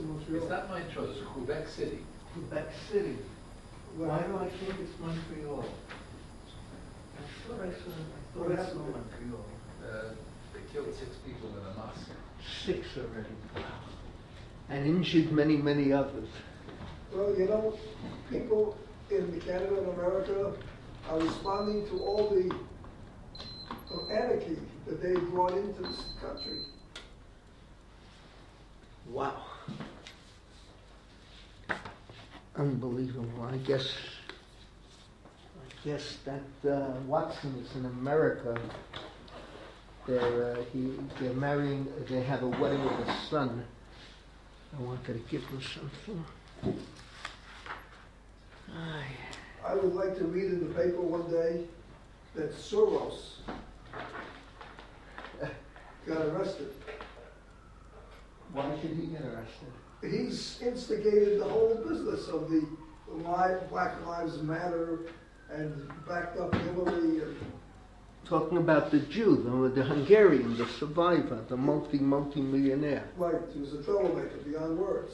Montreal. It's not Montreal, it's Quebec City. Quebec City. Why do I think it's Montreal? I thought I saw Montreal. They killed 6 people in a mosque. 6 already. Wow. And injured many, many others. Well, people in Canada and America are responding to all the anarchy that they brought into this country. Wow. Unbelievable. I guess that Watson is in America. They're marrying. They have a wedding with a son. I wanted to give him something. I would like to read in the paper one day that Soros got arrested. Why should he get arrested? He's instigated the whole business of the Black Lives Matter and backed up Hillary. Talking about the Jew, the Hungarian, the survivor, the multi-millionaire. Right, he was a troublemaker beyond words.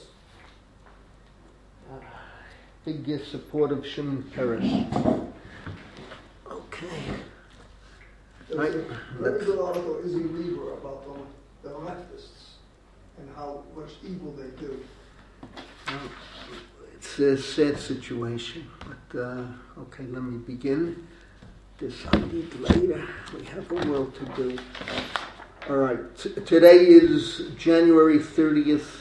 Big support of Shimon Peres. Okay. There's a very good article, Izzy Weaver, about the leftists and how much evil they do. It's a sad situation, but okay, let me begin. This I'll need later. We have a world to do. All right, today is January 30th,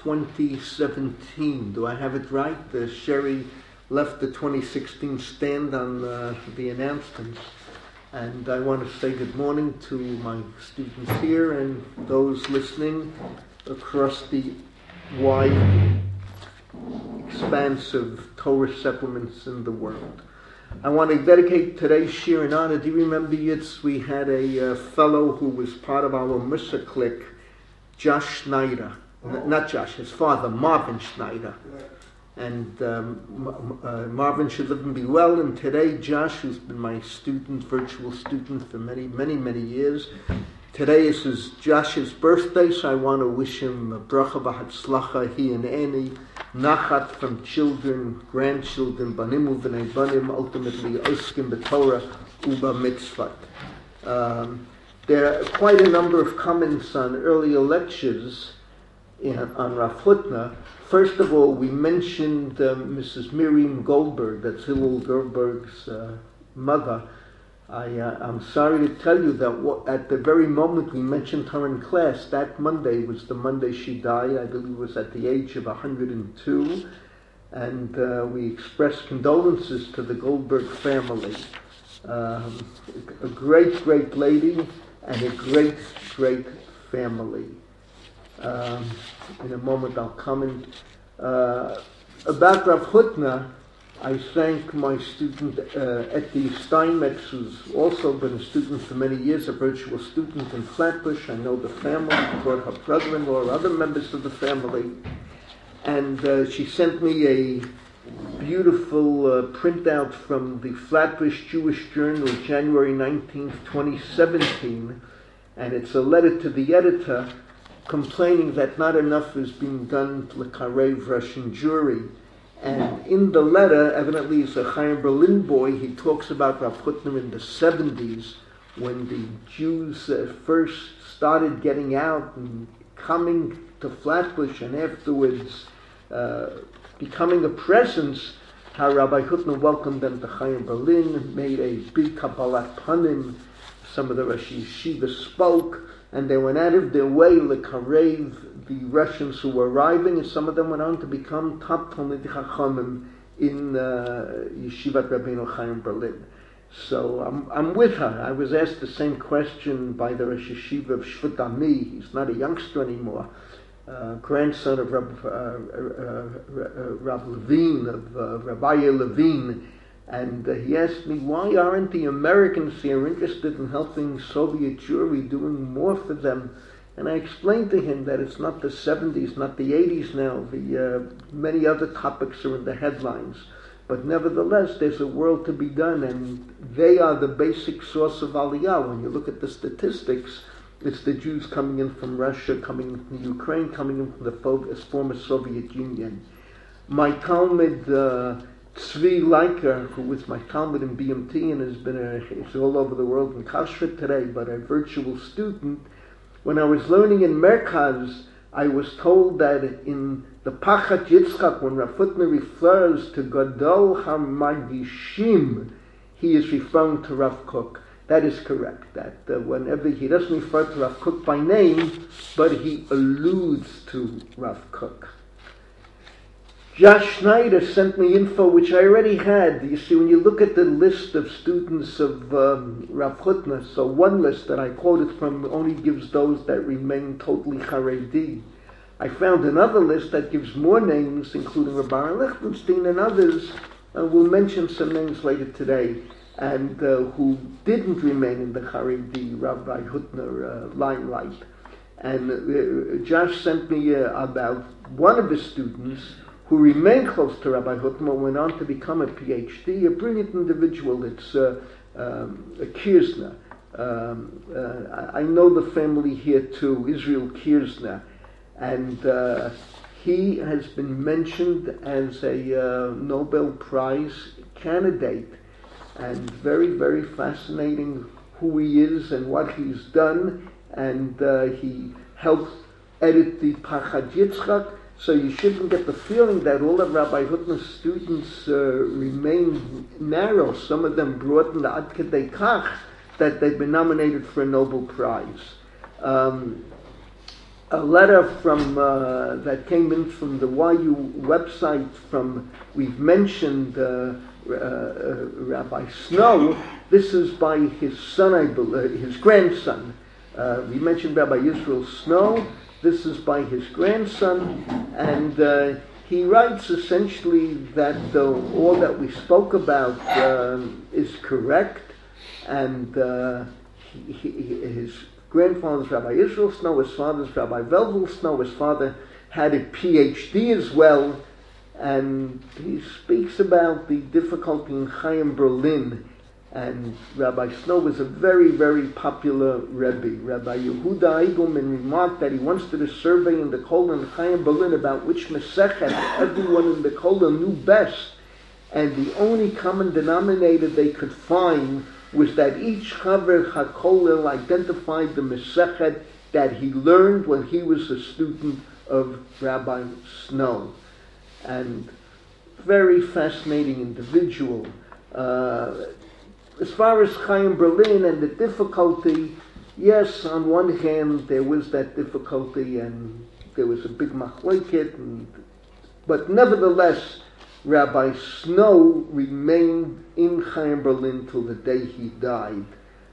2017. Do I have it right? Sherry left the 2016 stand on the announcements. And I want to say good morning to my students here and those listening across the wide expanse of Torah settlements in the world. I want to dedicate today's shir in honor. Do you remember, Yitz, we had a fellow who was part of our Musa clique, Josh Schneider. Not Josh, his father, Marvin Schneider. And Marvin should live and be well. And today, Josh, who's been my student, virtual student for many, many, many years, today is Josh's birthday, so I want to wish him a bracha v'hatzlacha, he and Annie, nachat from children, grandchildren, banim u'vnei banim, ultimately oskim b'Torah u'ba mitzvot. There are quite a number of comments on earlier lectures on Rav Hutner. First of all, we mentioned Mrs. Miriam Goldberg, that's Hillel Goldberg's mother. I'm sorry to tell you that at the very moment we mentioned her in class, that Monday was the Monday she died. I believe it was at the age of 102. And we expressed condolences to the Goldberg family. A great, great lady and a great, great family. In a moment I'll comment. About Rav Hutner, I thank my student Eti Steinmetz, who's also been a student for many years, a virtual student in Flatbush. I know the family, brought her brother-in-law, other members of the family. And she sent me a beautiful printout from the Flatbush Jewish Journal, January 19th, 2017. And it's a letter to the editor complaining that not enough is being done to the Karev Russian Jewry. And in the letter, evidently he's a Chaim Berlin boy, he talks about Rav Hutner in the 70s, when the Jews first started getting out and coming to Flatbush, and afterwards becoming a presence, how Rabbi Hutner welcomed them to Chaim Berlin, made a big Kabbalat Panim, some of the Rosh Yeshiva spoke, and they went out of their way to karev the Russians who were arriving, and some of them went on to become top Talmidei Chachamim in Yeshivat Rabbeinu Chaim Berlin. So I'm with her. I was asked the same question by the Rosh Yeshiva of Shvut Ami. He's not a youngster anymore. Grandson of Rav Levine, of Rabbi Levine. And he asked me, why aren't the Americans here interested in helping Soviet Jewry, doing more for them? And I explained to him that it's not the 70s, not the 80s now. The many other topics are in the headlines. But nevertheless, there's a world to be done, and they are the basic source of Aliyah. When you look at the statistics, It's the Jews coming in from Russia, coming in from Ukraine, coming in from the former Soviet Union. My Talmud, Tzvi Leiker, who was my Talmud in BMT and is all over the world in Kashrut today, but a virtual student, when I was learning in Merkaz, I was told that in the Pachat Yitzchak, when Rav Hutner refers to Gadol HaMagishim, he is referring to Rav Kook. That is correct. That whenever he doesn't refer to Rav Kook by name, but he alludes to Rav Kook. Josh Schneider sent me info which I already had. You see, when you look at the list of students of Rav Hutner, so one list that I quoted from only gives those that remain totally Haredi. I found another list that gives more names, including Rabbi Aaron Lichtenstein and others, and we'll mention some names later today, and who didn't remain in the Haredi Rabbi Hutner limelight. And Josh sent me about one of his students who remained close to Rabbi Hutner, went on to become a PhD, a brilliant individual. It's Kirzner. I know the family here too, Israel Kirzner. And he has been mentioned as a Nobel Prize candidate. And very, very fascinating who he is and what he's done. And he helped edit the Pachat Yitzchak. So you shouldn't get the feeling that all of Rabbi Hutner's students remain narrow. Some of them broadened Ad Kedei Kach that they've been nominated for a Nobel Prize. A letter from that came in from the YU website from, we've mentioned Rabbi Snow. This is by his son, I believe, his grandson. We mentioned Rabbi Israel Snow. This is by his grandson, and he writes essentially that all that we spoke about is correct, and his grandfather's Rabbi Israel Snow, his father's Rabbi Velvel Snow, his father had a PhD as well, and he speaks about the difficulty in Chaim Berlin. And Rabbi Snow was a very, very popular Rebbe. Rabbi Yehuda Eigelman remarked that he once did a survey in the Kollel in Chaim Berlin about which Masechet everyone in the Kollel knew best. And the only common denominator they could find was that each Chaver HaKollel identified the Masechet that he learned when he was a student of Rabbi Snow. And very fascinating individual. As far as Chaim Berlin and the difficulty, yes, on one hand there was that difficulty and there was a big machleket, but nevertheless Rabbi Snow remained in Chaim Berlin till the day he died.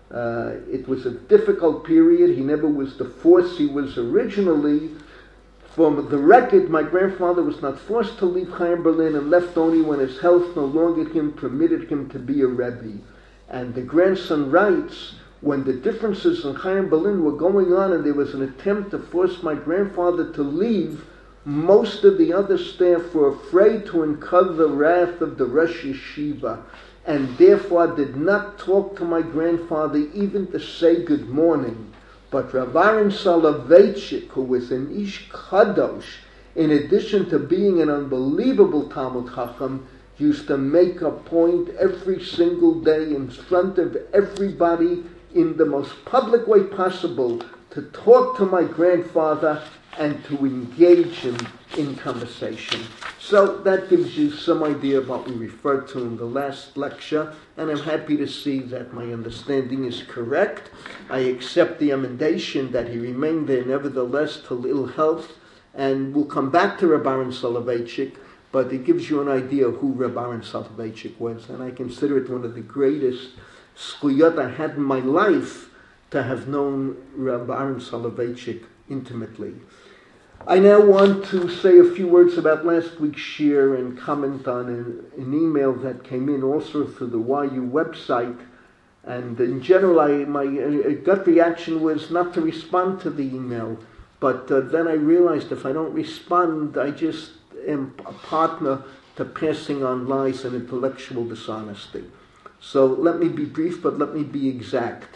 It was a difficult period. He never was the force he was originally. From the record, my grandfather was not forced to leave Chaim Berlin and left only when his health no longer permitted him to be a Rebbe. And the grandson writes, when the differences in Chaim Berlin were going on and there was an attempt to force my grandfather to leave, most of the other staff were afraid to incur the wrath of the Rosh Yeshiva, and therefore did not talk to my grandfather even to say good morning. But Rav Aaron Soloveitchik, who was an Ish Kadosh, in addition to being an unbelievable Talmud Chacham, used to make a point every single day in front of everybody in the most public way possible to talk to my grandfather and to engage him in conversation. So that gives you some idea of what we referred to in the last lecture, and I'm happy to see that my understanding is correct. I accept the emendation that he remained there nevertheless till ill health, and we'll come back to Reb Aaron Soloveitchik, but it gives you an idea of who Reb Aaron Soloveitchik was, and I consider it one of the greatest zchuyot I had in my life to have known Reb Aaron Soloveitchik intimately. I now want to say a few words about last week's shir and comment on an email that came in also through the YU website. And in general, my gut reaction was not to respond to the email, but then I realized if I don't respond, I just am a partner to passing on lies and intellectual dishonesty. So let me be brief, but let me be exact.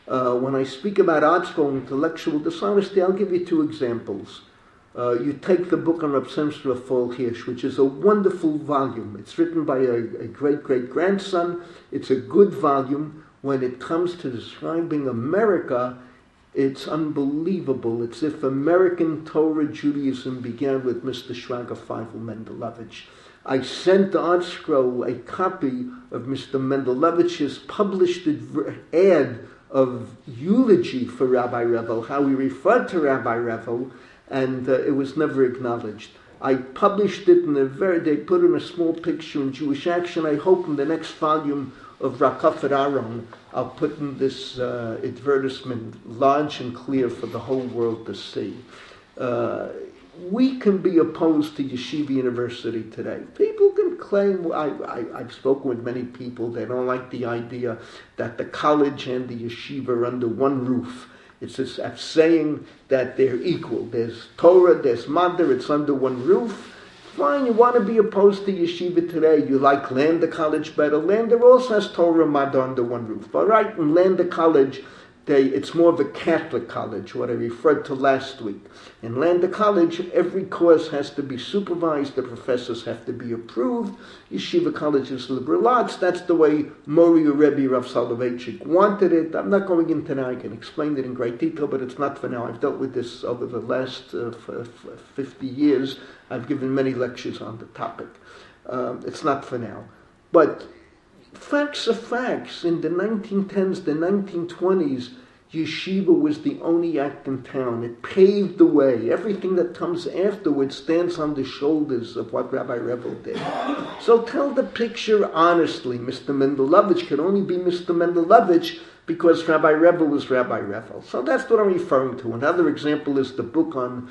When I speak about ArtScroll intellectual dishonesty, I'll give you 2 examples. You take the book on Reb Semstra Fall Hirsch, which is a wonderful volume. It's written by a great-great-grandson. It's a good volume. When it comes to describing America, it's unbelievable. It's if American Torah Judaism began with Mr. Shraga Feivel Mendelevich. I sent ArtScroll a copy of Mr. Mendelevich's published ad of eulogy for Rabbi Revel, how he referred to Rabbi Revel, and it was never acknowledged. I published it they put in a small picture in Jewish Action. I hope in the next volume of Rakafet Aron, I'll put in this advertisement large and clear for the whole world to see. We can be opposed to Yeshiva University today. People can claim, I've spoken with many people, they don't like the idea that the college and the yeshiva are under one roof. It's just saying that they're equal. There's Torah, there's Madar, it's under one roof. Fine, you want to be opposed to yeshiva today. You like Lander College better. Lander also has Torah and Madar under one roof. All right, in Lander College, it's more of a Catholic college, what I referred to last week. In Lander College, every course has to be supervised, the professors have to be approved. Yeshiva College is liberal arts. That's the way Mori Rebbe Rav Soloveitchik wanted it. I'm not going into now, I can explain it in great detail, but it's not for now. I've dealt with this over the last 50 years. I've given many lectures on the topic. It's not for now. But facts are facts. In the 1910s, the 1920s, yeshiva was the only act in town. It paved the way. Everything that comes afterwards stands on the shoulders of what Rabbi Revel did. So tell the picture honestly. Mr. Mendelevich could only be Mr. Mendelevich because Rabbi Revel was Rabbi Revel. So that's what I'm referring to. Another example is the book on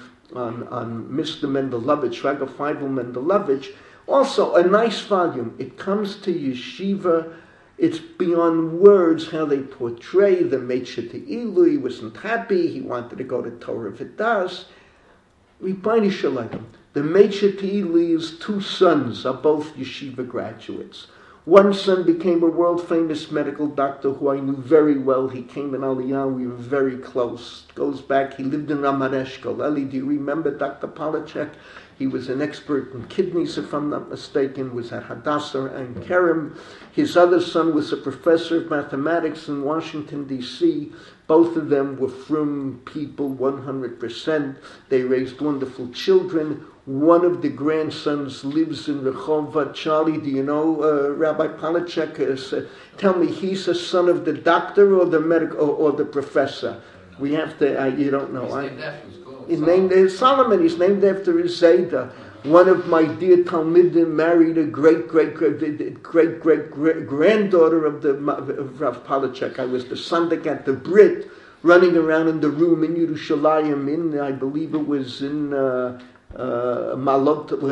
Mr. Mendelevich, Shraga Feivel Mendelevich. Also, a nice volume. It comes to yeshiva. It's beyond words how they portray the Meitzer Te'ilu. He wasn't happy. He wanted to go to Torah Vidas. Ribbono Shel Olam. The Meitzer Te'ilu's 2 sons are both yeshiva graduates. One son became a world-famous medical doctor who I knew very well. He came in Aliyah. We were very close. Goes back. He lived in Ramat Eshkol. Eli, do you remember Dr. Polachek? He was an expert in kidneys, if I'm not mistaken, was at Hadassah and Kerem. His other son was a professor of mathematics in Washington, D.C. Both of them were frum people, 100%. They raised wonderful children. One of the grandsons lives in Rehovot. Charlie, do you know Rabbi Polachek? Tell me, he's a son of the doctor or the medical or the professor? We have to, you don't know. He's named after Solomon. He's named after his Zayda. One of my dear Talmidim married a great-great-great-granddaughter of Rav Polachek. I was the Sunday at the Brit, running around in the room in Yerushalayim, I believe it was in Malot,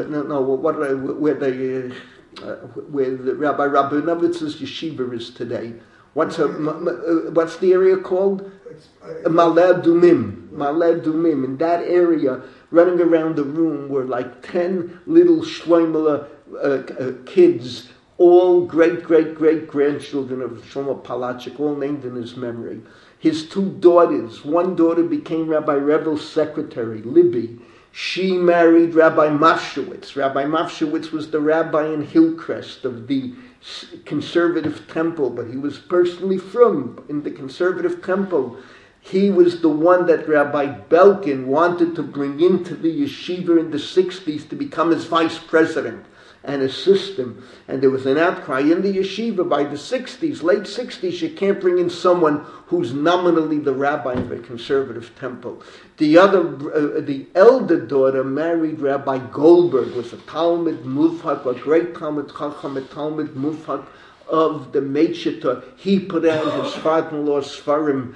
where the Rabbi Rabinovic's yeshiva is today. What's the area called? Ma'ale Adumim. In that area, running around the room were like 10 little Shloimeh kids, all great-great-great-grandchildren of Shlomo Polachek, all named in his memory. His 2 daughters, one daughter became Rabbi Revel's secretary, Libby. She married Rabbi Mafshewitz. Rabbi Mafshewitz was the rabbi in Hillcrest of the conservative temple, but he was personally from in the conservative temple. He was the one that Rabbi Belkin wanted to bring into the yeshiva in the 60s to become his vice president and assist him. And there was an outcry in the yeshiva by the 60s, late 60s, you can't bring in someone who's nominally the rabbi of a conservative temple. The elder daughter married Rabbi Goldberg, was a Talmud Mufhak, a great Talmud Chacham, a Talmud Mufhak of the Meitzer. He put out his father-in-law Sfarim,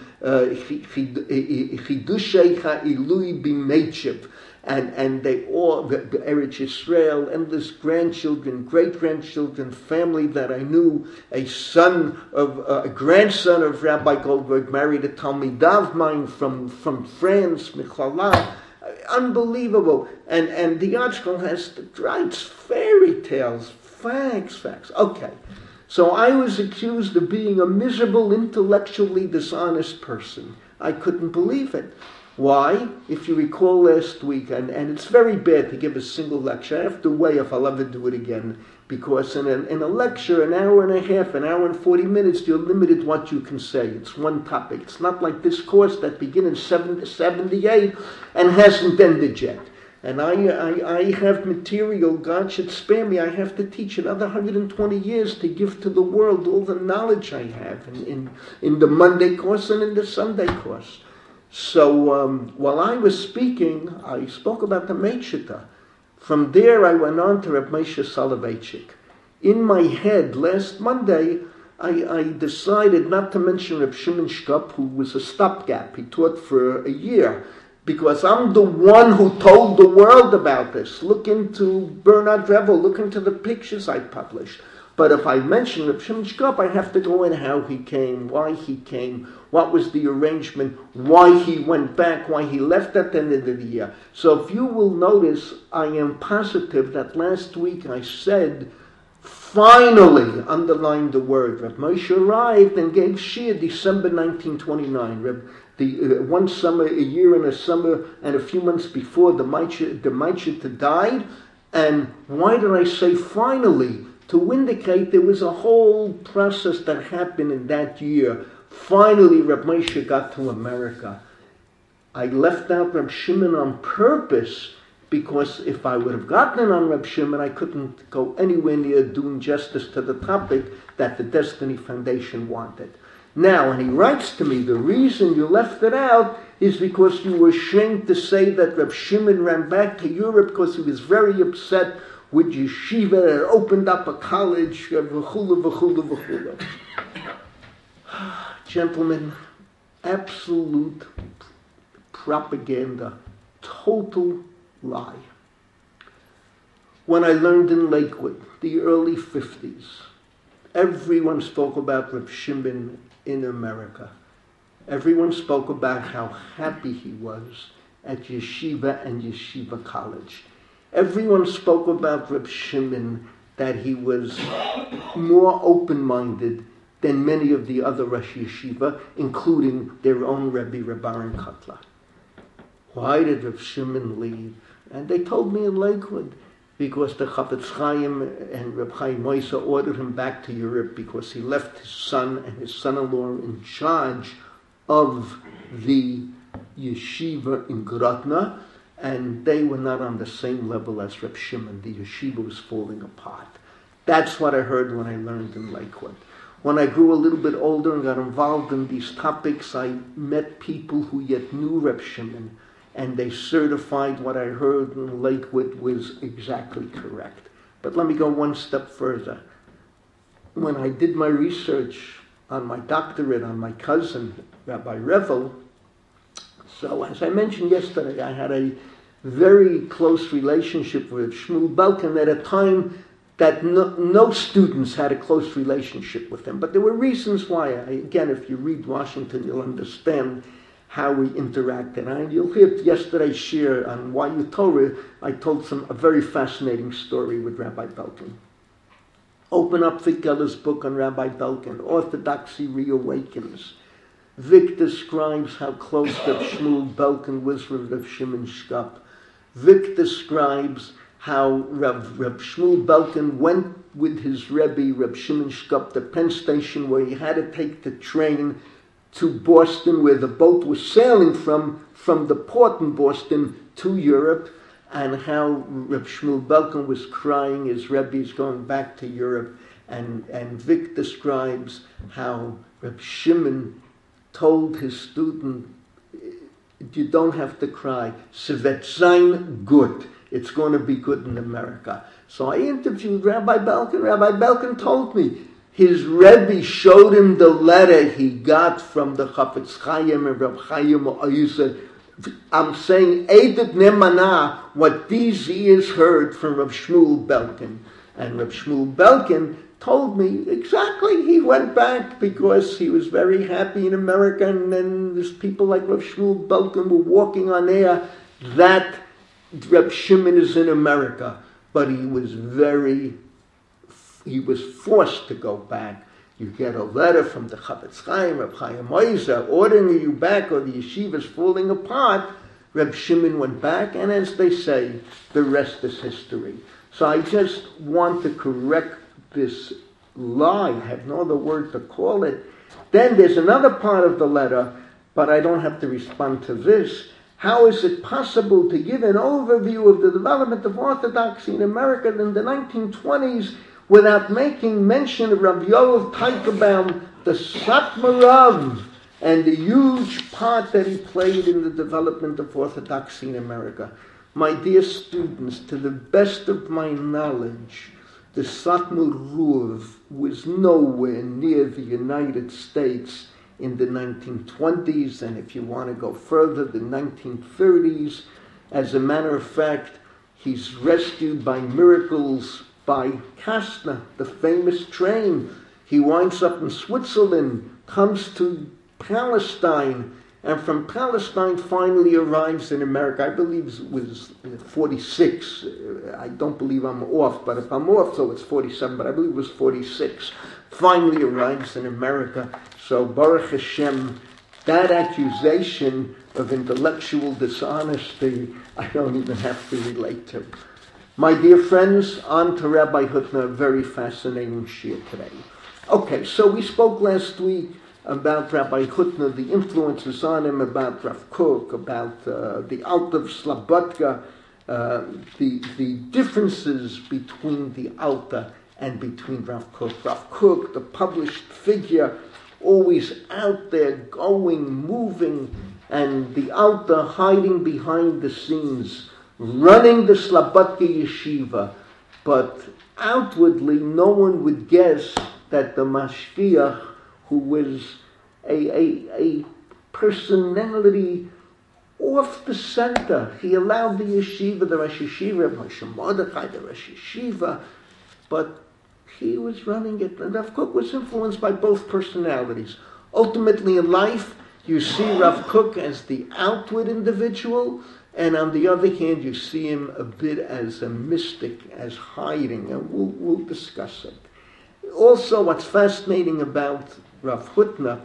Chidushei Ha'ilui B'Meitzer. And they all, Eretz Yisrael, endless grandchildren, great-grandchildren, family that I knew, a grandson of Rabbi Goldberg married a Talmidav of mine from France, Michlala. Unbelievable. And the article writes fairy tales, facts. Okay. So I was accused of being a miserable, intellectually dishonest person. I couldn't believe it. Why? If you recall last week, and it's very bad to give a single lecture. I have to weigh if I'll ever do it again, because in a lecture, an hour and a half, an hour and 40 minutes, you're limited what you can say. It's one topic. It's not like this course that began in 78 and hasn't ended yet. And I have material, God should spare me, I have to teach another 120 years to give to the world all the knowledge I have in the Monday course and in the Sunday course. So while I was speaking, I spoke about the Meichita. From there I went on to Reb Moshe Soloveitchik. In my head, last Monday, I decided not to mention Reb Shimon Shkop, who was a stopgap. He taught for a year. Because I'm the one who told the world about this. Look into Bernard Revel, look into the pictures I published. But if I mention Reb Shimon Shkop, I have to go in how he came, why he came, what was the arrangement, why he went back, why he left at the end of the year. So if you will notice, I am positive that last week I said, finally, underlined the word, Reb Moshe arrived and gave Shia December 1929. One summer, a year and a summer, and a few months before the Meichita died. And why did I say finally? To indicate there was a whole process that happened in that year. Finally, Reb Moshe got to America. I left out Reb Shimon on purpose, because if I would have gotten on Reb Shimon, I couldn't go anywhere near doing justice to the topic that the Destiny Foundation wanted. Now, when he writes to me, the reason you left it out is because you were ashamed to say that Reb Shimon ran back to Europe because he was very upset with yeshiva that opened up a college, v'chula, v'chula, v'chula. Gentlemen, absolute propaganda, total lie. When I learned in Lakewood, the early 50s, everyone spoke about Reb Shimon in America. Everyone spoke about how happy he was at yeshiva and yeshiva college. Everyone spoke about Reb Shimon, that he was more open-minded than many of the other Rosh Yeshiva, including their own Rebbe, Reb Aaron Kotler. Why did Reb Shimon leave? And they told me in Lakewood, because the Chafetz Chaim and Reb Chaim Moshe ordered him back to Europe because he left his son and his son-in-law in charge of the yeshiva in Grodno, and they were not on the same level as Reb Shimon. The yeshiva was falling apart. That's what I heard when I learned in Lakewood. When I grew a little bit older and got involved in these topics, I met people who yet knew Reb Shimon, and they certified what I heard in Lakewood was exactly correct. But let me go one step further. When I did my research on my doctorate on my cousin, Rabbi Revel, so as I mentioned yesterday, I had a very close relationship with Shmuel Belkin at a time that no students had a close relationship with him. But there were reasons why. Again, if you read Washington, you'll understand how we interacted. And you'll hear yesterday's shir on Why You Torah, I told a very fascinating story with Rabbi Belkin. Open up Vic Geller's book on Rabbi Belkin, Orthodoxy Reawakens. Vic describes how close Reb Shmuel Belkin was with Reb Shimon Shkop. Vic describes how Reb Shmuel Belkin went with his Rebbe, Reb Shimon Shkop, to Penn Station, where he had to take the train to Boston, where the boat was sailing from the port in Boston to Europe, and how Reb Shmuel Belkin was crying, his Rebbe is going back to Europe, and Vic describes how Reb Shimon told his student, you don't have to cry, Sevet Zayin good, it's going to be good in America. So I interviewed Rabbi Belkin. Rabbi Belkin told me, his Rebbe showed him the letter he got from the Chafetz Chaim and Reb Chaim Oizer. I'm saying, Eidet Nemana, what these ears heard from Reb Shmuel Belkin. And Reb Shmuel Belkin told me exactly, he went back because he was very happy in America, and then there's people like Reb Shmuel Belkin were walking on air that Reb Shimon is in America. But he was very he was forced to go back. You get a letter from the Chavetz Chaim, Reb Chaim Oizer, ordering you back, or the yeshiva is falling apart. Reb Shimon went back, and as they say, the rest is history. So I just want to correct this lie. I have no other word to call it. Then there's another part of the letter, but I don't have to respond to this. How is it possible to give an overview of the development of Orthodoxy in America in the 1920s without making mention of Rabbi Yoel Teitelbaum, the Satmarav, and the huge part that he played in the development of Orthodoxy in America? My dear students, to the best of my knowledge, the Satmar Ruv was nowhere near the United States in the 1920s, and if you want to go further, the 1930s. As a matter of fact, he's rescued by miracles by Kastner, the famous train. He winds up in Switzerland, comes to Palestine, and from Palestine finally arrives in America. I believe it was 46. I don't believe I'm off, but if I'm off, so it's 47, but I believe it was 46. Finally arrives in America. So Baruch Hashem, that accusation of intellectual dishonesty, I don't even have to relate to. My dear friends, on to Rabbi Hutner, a very fascinating shir today. Okay, so we spoke last week about Rabbi Hutner, the influences on him, about Rav Kook, about the Alta of Slobodka, the differences between the Alta and between Rav Kook. Rav Kook, the published figure, always out there, going, moving, and the Alta hiding behind the scenes, running the Slobodka yeshiva. But outwardly, no one would guess that the Mashgiach, who was a personality off the center. He allowed the yeshiva, the Rosh Yeshiva, Moshe Mordechai, the Rosh Yeshiva, but he was running it. And Rav Kook was influenced by both personalities. Ultimately in life, you see Rav Kook as the outward individual, and on the other hand, you see him a bit as a mystic, as hiding, and we'll discuss it. Also, what's fascinating about Rav Hutner,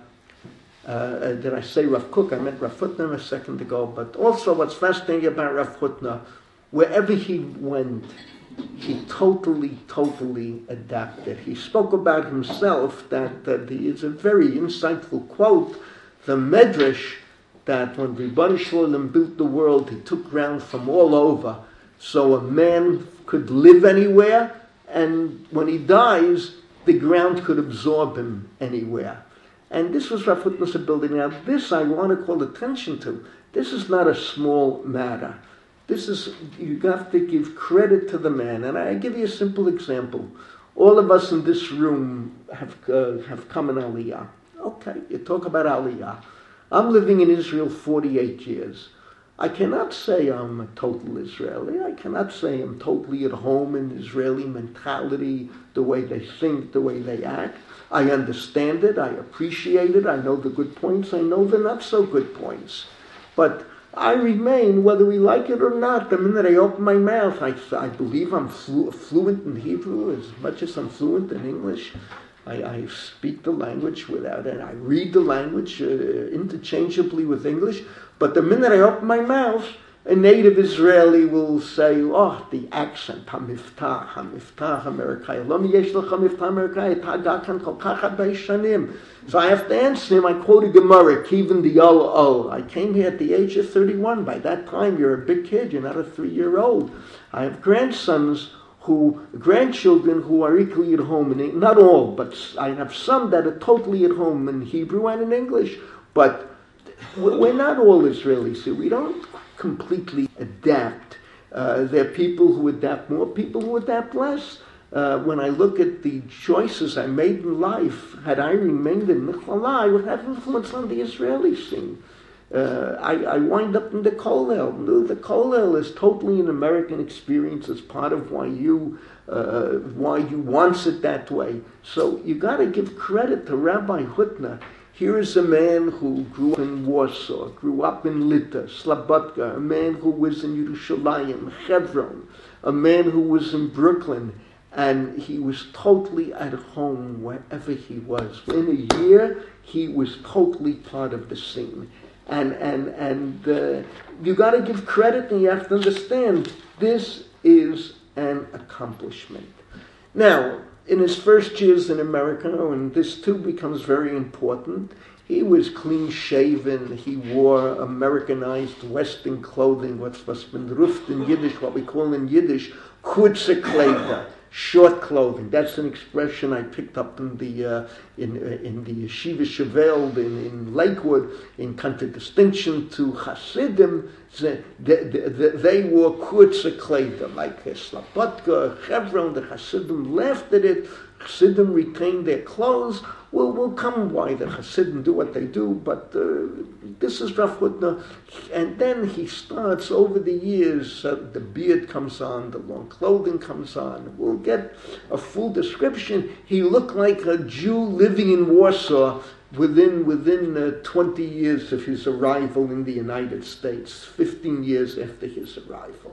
did I say Rav Kook? I meant Rav Hutner a second ago. But also what's fascinating about Rav Hutner, wherever he went, he totally adapted. He spoke about himself that he is a very insightful quote, the Medrash, that when Ribbon Shalom built the world, he took ground from all over, so a man could live anywhere, and when he dies, the ground could absorb him anywhere. And this was Rav Hutner's ability. Now, this I want to call attention to. This is not a small matter. This is, you have to give credit to the man. And I give you a simple example. All of us in this room have come in Aliyah. Okay, you talk about Aliyah. I'm living in Israel 48 years. I cannot say I'm a total Israeli. I cannot say I'm totally at home in Israeli mentality, the way they think, the way they act. I understand it. I appreciate it. I know the good points. I know the not so good points. But I remain, whether we like it or not, the minute I open my mouth, I believe I'm fluent in Hebrew as much as I'm fluent in English. I speak the language without it. I read the language interchangeably with English. But the minute I open my mouth, a native Israeli will say, oh, the accent, hamiftah Amerikai. Lomi yesh lecha miftah Amerikai, ta'dakan kol kach harbe shanim. So I have to answer him. I quote a Gemara, Kivin Diol. I came here at the age of 31. By that time, you're a big kid. You're not a 3-year-old. I have grandchildren who are equally at home, not all, but I have some that are totally at home in Hebrew and in English. But we're not all Israelis here. We don't completely adapt. There are people who adapt more, people who adapt less. When I look at the choices I made in life, had I remained in Michlala, I would have influence on the Israeli scene. I wind up in the Kollel. The Kollel is totally an American experience. It's part of why you want it that way. So you got to give credit to Rabbi Hutner. Here is a man who grew up in Warsaw, grew up in Lita, Slobodka, a man who was in Yerushalayim, Hebron, a man who was in Brooklyn, And he was totally at home wherever he was. In a year, he was totally part of the scene. And you got to give credit, and you have to understand, this is an accomplishment. Now, in his first years in America, and this too becomes very important, he was clean-shaven. He wore Americanized Western clothing, what's been roofed in Yiddish, what we call in Yiddish, kurze Kleider, short clothing. That's an expression I picked up in the Yeshiva Chevelle in Lakewood, in contradistinction to Hasidim. They wore kurze Kleider, like Slobodka, Chevron. The Hasidim laughed at it. Hasidim retained their clothes. We'll come why the Hasidim do what they do, but this is Rav Hutner. And then he starts, over the years, the beard comes on, the long clothing comes on. We'll get a full description. He looked like a Jew living in Warsaw within 20 years of his arrival in the United States, 15 years after his arrival.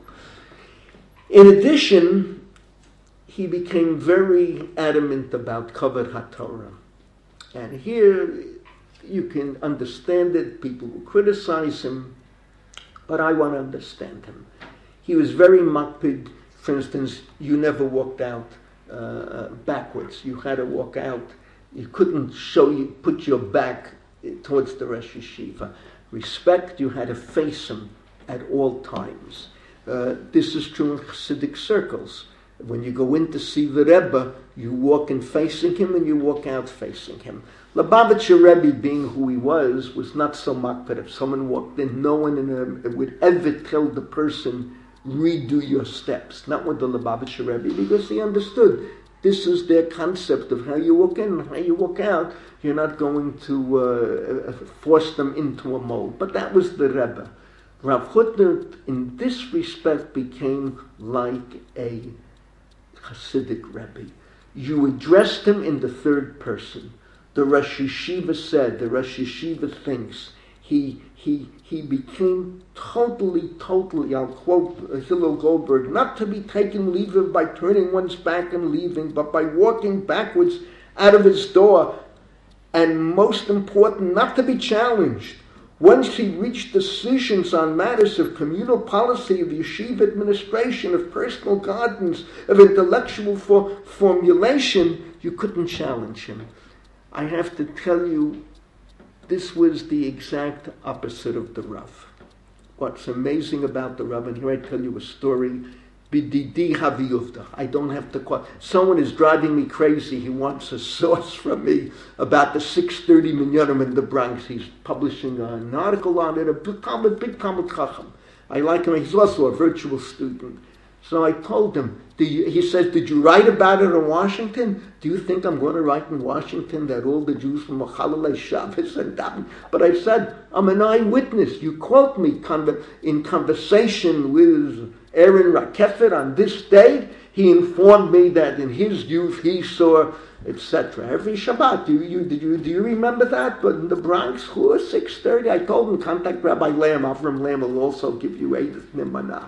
In addition, he became very adamant about Kavod HaTorah. And here you can understand it. People will criticize him, but I want to understand him. He was very makpid. For instance, you never walked out backwards. You had to walk out. You couldn't put your back towards the Rosh Yeshiva. Respect, you had to face him at all times. This is true in Hasidic circles. When you go in to see the Rebbe, you walk in facing him and you walk out facing him. Lubavitcher Rebbe, being who he was not so makpid. If someone walked in, no one would ever tell the person, redo your steps. Not with the Lubavitcher Rebbe, because he understood this is their concept of how you walk in and how you walk out. You're not going to force them into a mold. But that was the Rebbe. Rav Hutner, in this respect, became like a Hasidic Rebbe. You addressed him in the third person. The Rosh Yeshiva said, the Rosh Yeshiva thinks. He became totally, I'll quote Hillel Goldberg, not to be taken leave of by turning one's back and leaving, but by walking backwards out of his door. And most important, not to be challenged. Once he reached decisions on matters of communal policy, of yeshiva administration, of personal guidance, of intellectual formulation, you couldn't challenge him. I have to tell you, this was the exact opposite of the Rav. What's amazing about the Rav, and here I tell you a story, Bididi Haviyuvda. I don't have to call. Someone is driving me crazy. He wants a source from me about the 630 Minyanim in the Bronx. He's publishing an article on it, a big Talmud Chacham. I like him. He's also a virtual student. So I told him, he says, did you write about it in Washington? Do you think I'm going to write in Washington that all the Jews from Machalelei Shabbos and daven? But I said, I'm an eyewitness. You quote me in conversation with Aaron Rakefet on this date. He informed me that in his youth he saw, etc. Every Shabbat. Do you remember that? But in the Bronx, 6:30, I told him, contact Rabbi Lamb. Avram Lamb will also give you Eidus Nimana.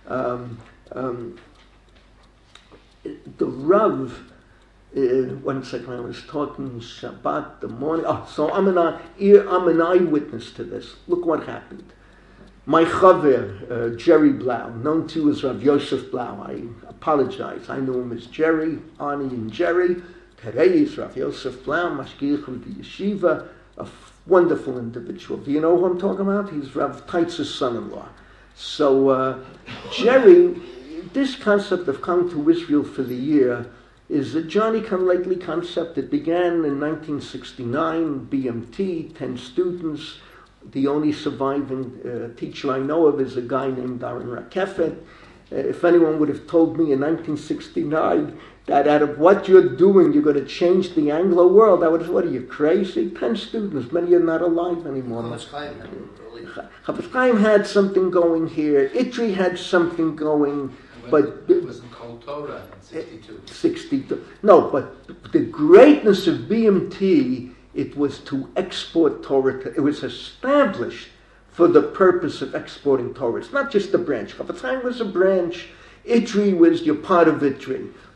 The Rav, one second, I was talking Shabbat, the morning. So I'm an eyewitness to this. Look what happened. My chaver, Jerry Blau, known to you as Rav Yosef Blau. I apologize. I knew him as Jerry, Ani and Jerry. Today is Rav Yosef Blau, mashgiach of the yeshiva, a wonderful individual. Do you know who I'm talking about? He's Rav Teitz's son-in-law. So Jerry, this concept of coming to Israel for the year is a Johnny-come-lately concept. It began in 1969, BMT, 10 students. The only surviving teacher I know of is a guy named Aaron Rakefet. If anyone would have told me in 1969 that out of what you're doing, you're going to change the Anglo world, I would have said, what are you, crazy? 10 students, many are not alive anymore. Chafetz Chaim had something going here. Itri had something going. But it was in Kol Torah in 62. No, but the greatness of BMT, it was to export Torah. It was established for the purpose of exporting Torah. It's not just a branch. Chafetz Chaim was a branch. Itri was, you're part of Itri.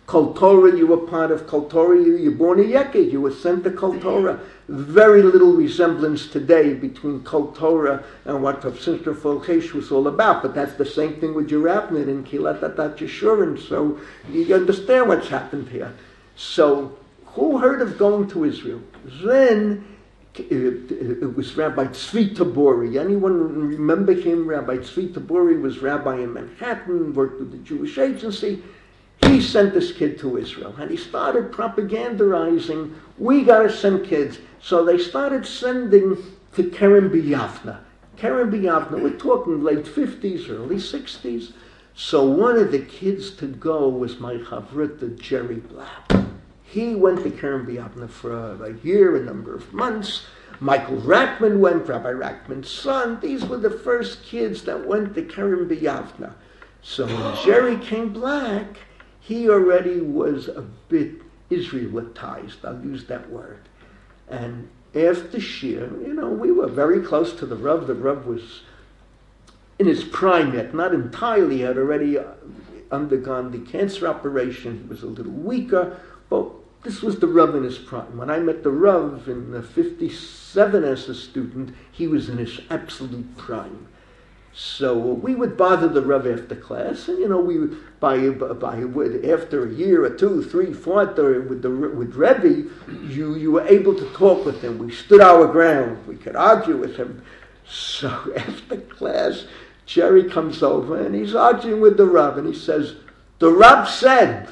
Kol Torah, you were part of Kol Torah, you were born a Yekid, you were sent to Kol Torah. Very little resemblance today between Kol Torah and what Rav Simcha Folchesh was all about, but that's the same thing with Yerabnit and Kilat Atat Yeshurun, so you understand what's happened here. So, who heard of going to Israel? Then, it was Rabbi Tzvi Tabori. Anyone remember him? Rabbi Tzvi Tabori was rabbi in Manhattan, worked with the Jewish Agency. He sent this kid to Israel, and he started propagandizing, we got to send kids. So they started sending to Kerem B'Yavna. Kerem B'Yavna, we're talking late 50s, early 60s. So one of the kids to go was my Chavrita, Jerry Black. He went to Kerem B'Yavna for a year, a number of months. Michael Rackman went, Rabbi Rackman's son. These were the first kids that went to Kerem B'Yavna. So when Jerry came black, he already was a bit Israelitized, I'll use that word. And after Shir, we were very close to the Rav. The Rav was in his prime yet, not entirely, had already undergone the cancer operation. He was a little weaker, but this was the Rav in his prime. When I met the Rav in 57 as a student, he was in his absolute prime. So we would bother the Rav after class, and we would, after a year or 2, 3, 4, with Rebbe, you were able to talk with him. We stood our ground. We could argue with him. So after class, Jerry comes over and he's arguing with the Rav, and he says, "The Rav said,"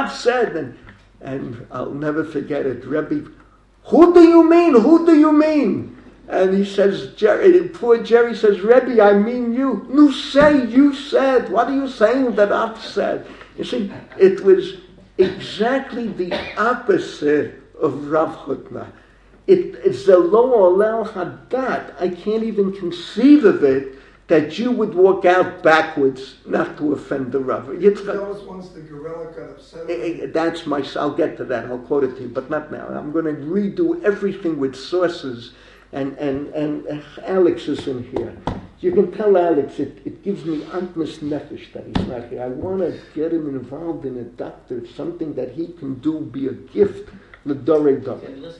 and I'll never forget it. Rebbe, "Who do you mean? Who do you mean?" And he says, poor Jerry says, "Rebbe, I mean you." "No, say you said. What are you saying that I've said?" You see, it was exactly the opposite of Rav Hutner. It's the lo olel hadat. I can't even conceive of it that you would walk out backwards not to offend the Rav. That was once the gorilla got upset. I'll get to that. I'll quote it to you, but not now. I'm going to redo everything with sources. And Alex is in here. You can tell Alex, it gives me antmas nefesh that he's not here. I want to get him involved in a doctor, something that he can do, be a gift. L'dorei dorei.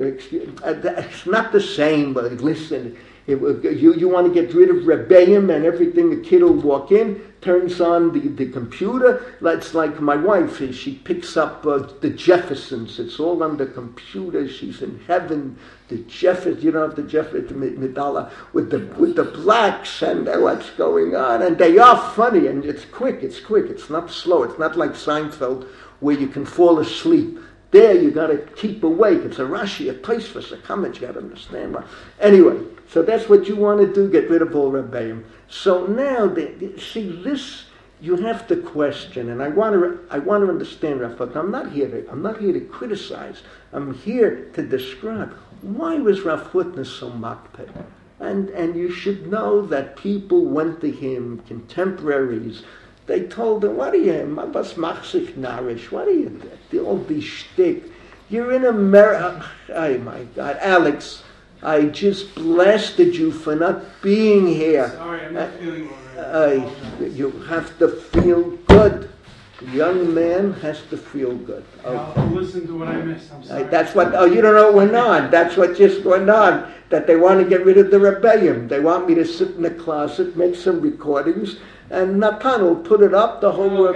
It's not the same, but listen. You want to get rid of Rebbeim and everything, the kid will walk in, turns on the computer. It's like my wife, she picks up the Jeffersons. It's all on the computer. She's in heaven. The Jeffersons, the Jefferson Medalla with the blacks and what's going on. And they are funny, and it's quick. It's not slow. It's not like Seinfeld where you can fall asleep. There you got to keep awake. It's a Rashi, a Tosfos, a comment. You got to understand. Anyway, so that's what you want to do. Get rid of all Rebbeim. So now, see this. You have to question, and I want to understand, Rafa. I'm not here to criticize. I'm here to describe why was Rav Hutner so makpid. And you should know that people went to him, contemporaries. They told him, "What are you, was machst sich narish? What are you, all this shtick? You're in America." Oh my God, Alex, I just blasted you for not being here. Sorry, I'm not feeling all right. You have to feel good. A young man has to feel good. I'll listen to what I missed. I'm sorry. That's what. Oh, you don't know what went on. That's what just went on. That they want to get rid of the Rebbeim. They want me to sit in the closet, make some recordings. And Natan will put it up, the whole work.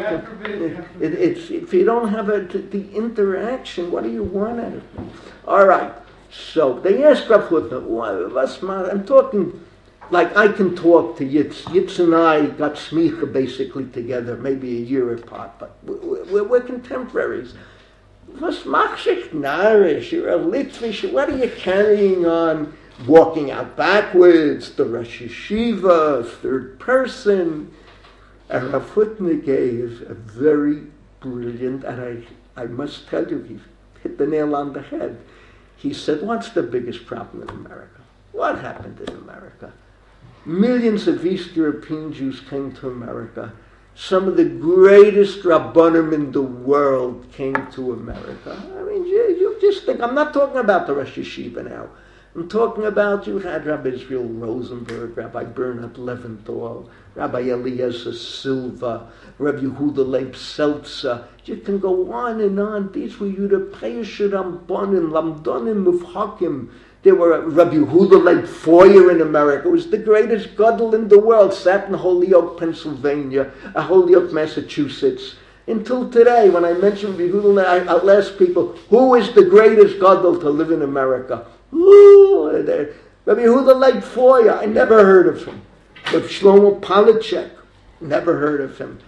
It's if you don't have the interaction, what do you want out of it? All right. So they asked Rav Hutner, I'm talking like I can talk to Yitz. Yitz and I got smicha basically together, maybe a year apart, but we're contemporaries. Was machst sich narish? You're a Litvish. What are you carrying on? Walking out backwards, the Rosh Yeshiva, third person. And Rav Hutner gave a very brilliant, and I must tell you, he hit the nail on the head. He said, what's the biggest problem in America? What happened in America? Millions of East European Jews came to America. Some of the greatest Rabbanim in the world came to America. I mean, you just think, I'm not talking about the Rosh Yeshiva now. I'm talking about, you had Rabbi Israel Rosenberg, Rabbi Bernhard Leventhal, Rabbi Eliezer Silva, Rabbi Yehuda Leib Seltzer. You can go on and on. These were Yudah Peyush Rambonim, Lamdonim Mufhakim. There were Rabbi Yehuda Leib Foyer in America. It was the greatest gadol in the world. Sat in Holyoke, Pennsylvania, Holyoke, Massachusetts. Until today, when I mention Rabbi Yehuda, I'll ask people, who is the greatest gadol to live in America? Ooh, Rabbi Yehuda Leib Foyer, I never heard of him. But Shlomo Palachek, never heard of him.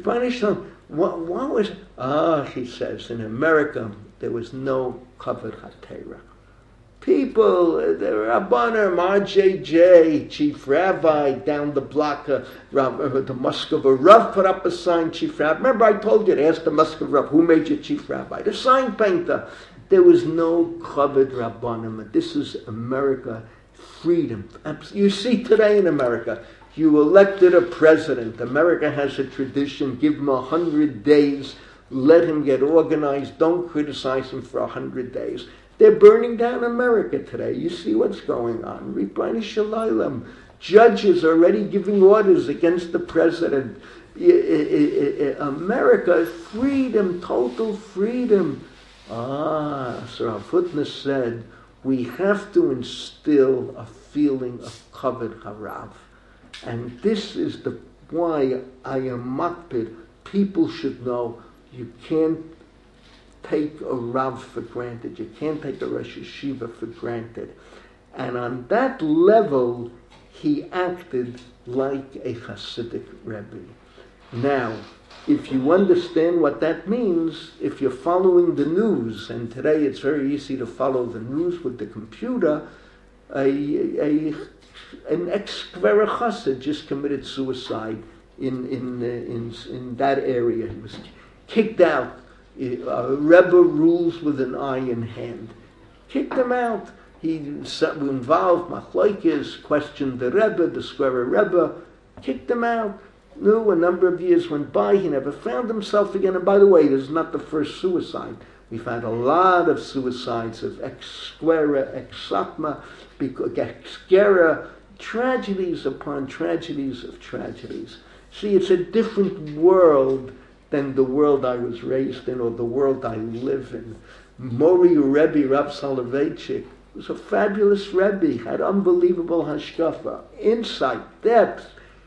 What was? He says, in America there was no Kavod HaTorah. People, the Rabbanim, RJJ, chief rabbi, down the block, the Muscova Rav put up a sign, chief rabbi. Remember I told you to ask the Muscova Rav, who made you chief rabbi? The sign painter. There was no Kavod Rabbanim. This is America, freedom. You see today in America, you elected a president. America has a tradition, give him 100 days, let him get organized, don't criticize him for 100 days. They're burning down America today. You see what's going on. Ribbani Shalom. Judges are already giving orders against the president. America, freedom, total freedom. So Rav Hutner said, we have to instill a feeling of Kavod Harav. And this is why I am makpid. People should know you can't take a Rav for granted. You can't take a Rosh Yeshiva for granted. And on that level, he acted like a Hasidic Rebbe. Now, if you understand what that means, if you're following the news, and today it's very easy to follow the news with the computer, an ex-Kvera Chassid just committed suicide in that area. He was kicked out. Rebbe rules with an iron hand. Kicked him out. He involved Machlokes, questioned the Rebbe, the Square Rebbe, kicked him out. No, a number of years went by, he never found himself again. And by the way, this is not the first suicide. We've had a lot of suicides of ex-Square, ex-Satma, ex-Gera, tragedies upon tragedies of tragedies. See, it's a different world than the world I was raised in or the world I live in. Mori Rebbe, Rav Soloveitchik, was a fabulous Rebbe, had unbelievable hashkafa, insight, depth,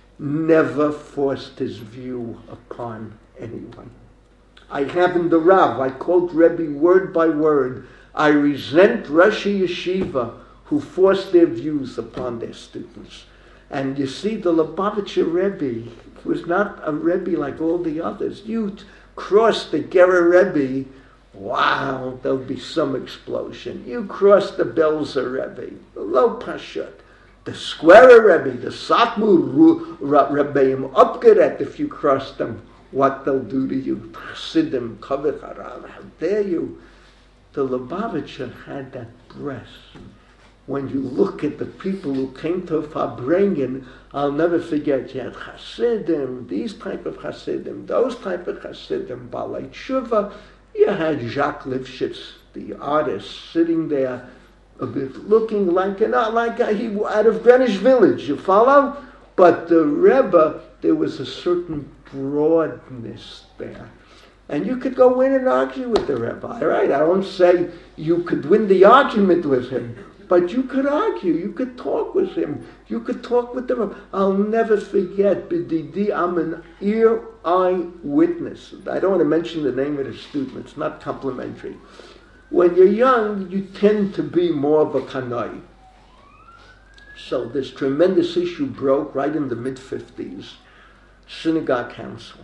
never forced his view upon anyone. I have in the Rav, I quote Rebbe word by word, I resent Rashi Yeshiva who force their views upon their students. And you see, the Lubavitcher Rebbe was not a Rebbe like all the others. You cross the Gera Rebbe, wow, there'll be some explosion. You cross the Belzer Rebbe, the Lo Pashut, the Square Rebbe, the Satmar Rebbeim, Upgeret, if you cross them, what they'll do to you. Chassidim, Kavod Harav, how dare you? The Lubavitcher had that breath. When you look at the people who came to Farbrengen, I'll never forget, you had Chassidim, these type of Chassidim, those type of Chassidim, Balei Tshuva. You had Jacques Lifshitz, the artist, sitting there, a bit looking like he out of Greenwich Village, you follow? But the Rebbe, there was a certain broadness there. And you could go in and argue with the Rebbe, all right? I don't say you could win the argument with him, but you could argue, you could talk with him, you could talk with the Rebbe. I'll never forget, B'didi, I'm an ear-eye witness. I don't want to mention the name of the student, it's not complimentary. When you're young, you tend to be more of a kanai. So this tremendous issue broke right in the mid-50s, synagogue council.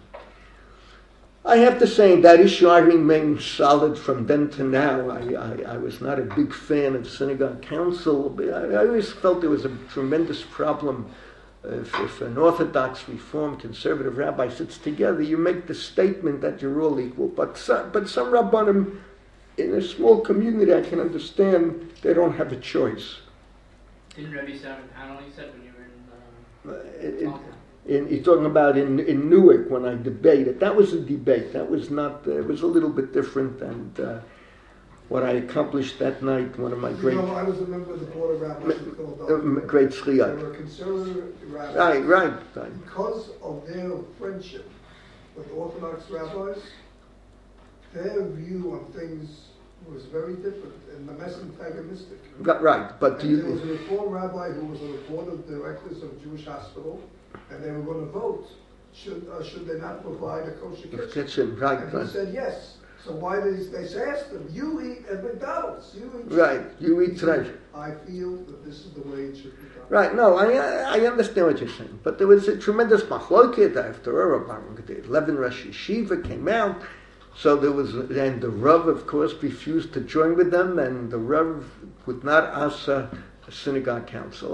I have to say, in that issue, I remained solid from then to now. I was not a big fan of synagogue council. I always felt there was a tremendous problem. If an Orthodox, Reform, conservative rabbi sits together, you make the statement that you're all equal. But some rabbanim in a small community, I can understand, they don't have a choice. Didn't Rebbe sit on a panel, you said, when you were in you're talking about in Newark when I debated. That was a debate. That was not. It was a little bit different. And what I accomplished that night, one of my great... I was a member of the Board of Rabbis in Philadelphia. Great They Shliyah. were conservative rabbis. Right. Because of their friendship with Orthodox rabbis, their view on things was very different and less antagonistic. Right, but And there was a Reform rabbi who was on the board of directors of Jewish Hospital, and they were going to vote. Should they not provide a kosher kitchen? Right. And he said yes. So why did they asked him, you eat at McDonald's, you eat... Right, you eat trash. I feel that this is the way it should be done. Right, no, I understand what you're saying. But there was a tremendous machloket after the 11 Rosh Yeshiva came out. So there was, and the Rav, of course, refused to join with them, and the Rav would not ask a synagogue council.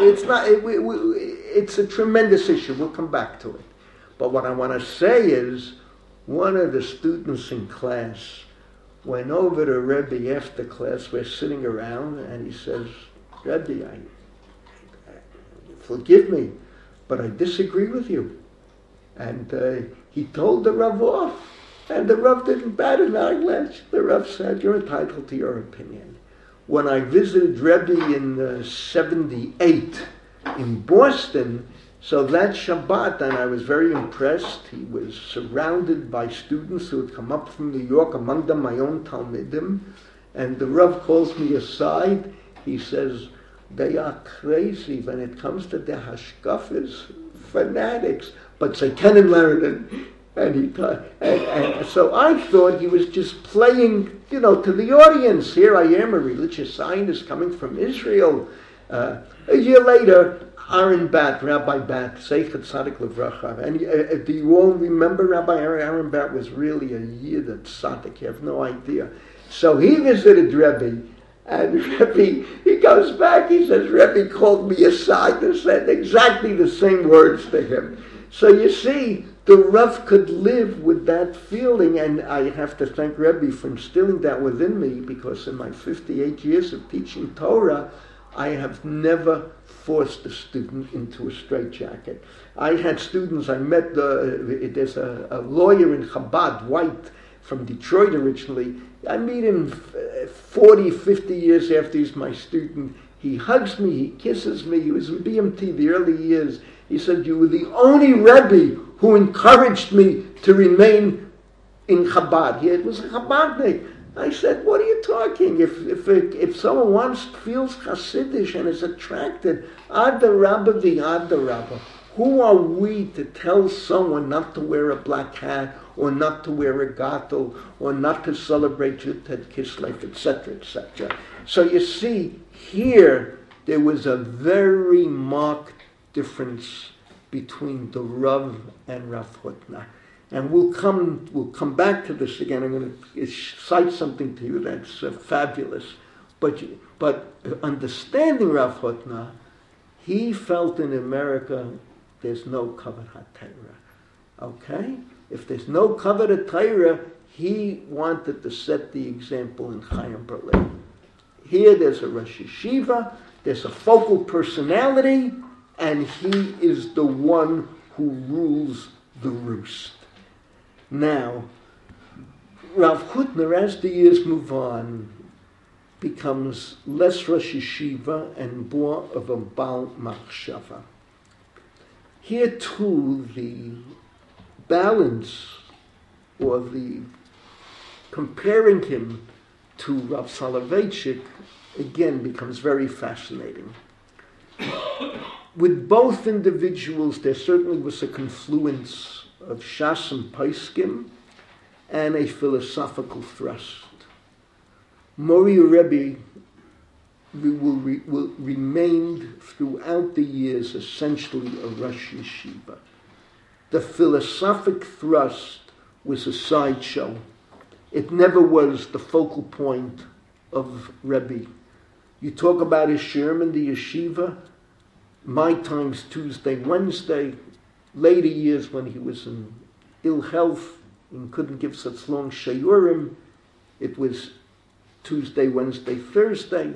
It's a tremendous issue. We'll come back to it. But what I want to say is, one of the students in class went over to Rebbe after class. We're sitting around, and he says, Rebbe, forgive me, but I disagree with you. And he told the Rav off, and the Rav didn't bat an eyelash. The Rav said, you're entitled to your opinion. When I visited Rebbe in 78 in Boston, so that Shabbat, and I was very impressed, he was surrounded by students who had come up from New York, among them my own Talmidim, and the Rav calls me aside. He says, they are crazy when it comes to their hashkafas, fanatics, but they can learn. And so I thought he was just playing, to the audience. Here I am, a religious scientist coming from Israel. A year later, Aaron Bat, Rabbi Bat, Zeichet Tzadik Levracha. And do you all remember Rabbi Aaron Bat was really a Yid Tzadik? You have no idea. So he visited Rebbe, and Rebbe, he goes back, he says, Rebbe called me aside and said exactly the same words to him. So you see, the Rav could live with that feeling, and I have to thank Rebbe for instilling that within me, because in my 58 years of teaching Torah, I have never forced a student into a straitjacket. I had students, I met, there's a lawyer in Chabad, white, from Detroit originally. I meet him 40, 50 years after he's my student. He hugs me, he kisses me. He was in BMT the early years. He said, you were the only Rebbe who encouraged me to remain in Chabad. He was a Chabadnik. I said, what are you talking? If someone feels Hasidish and is attracted, Adarabba v'Adarabba. Who are we to tell someone not to wear a black hat, or not to wear a gatel, or not to celebrate Yutet Kislev, etc., etc.? So you see, here there was a very marked difference between the Rav and Rav Hutner. And we'll come back to this again. I'm going to cite something to you that's fabulous. But understanding Rav Hutner, he felt in America there's no Kavod HaTorah. Okay? If there's no Kavod HaTorah, he wanted to set the example in Chaim Berlin. Here there's a Rosh Yeshiva, there's a focal personality, and he is the one who rules the roost. Now, Rav Hutner, as the years move on, becomes less Rosh Yeshiva and more of a Baal Machshava. Here too, the balance, or the comparing him to Rav Soloveitchik, again becomes very fascinating. With both individuals, there certainly was a confluence of Shas and Paiskim and a philosophical thrust. Mori Rebbe remained throughout the years essentially a Rosh Yeshiva. The philosophic thrust was a sideshow. It never was the focal point of Rebbe. You talk about his shirim in the yeshiva, my times Tuesday, Wednesday, later years when he was in ill health and couldn't give such long shiurim, it was Tuesday, Wednesday, Thursday.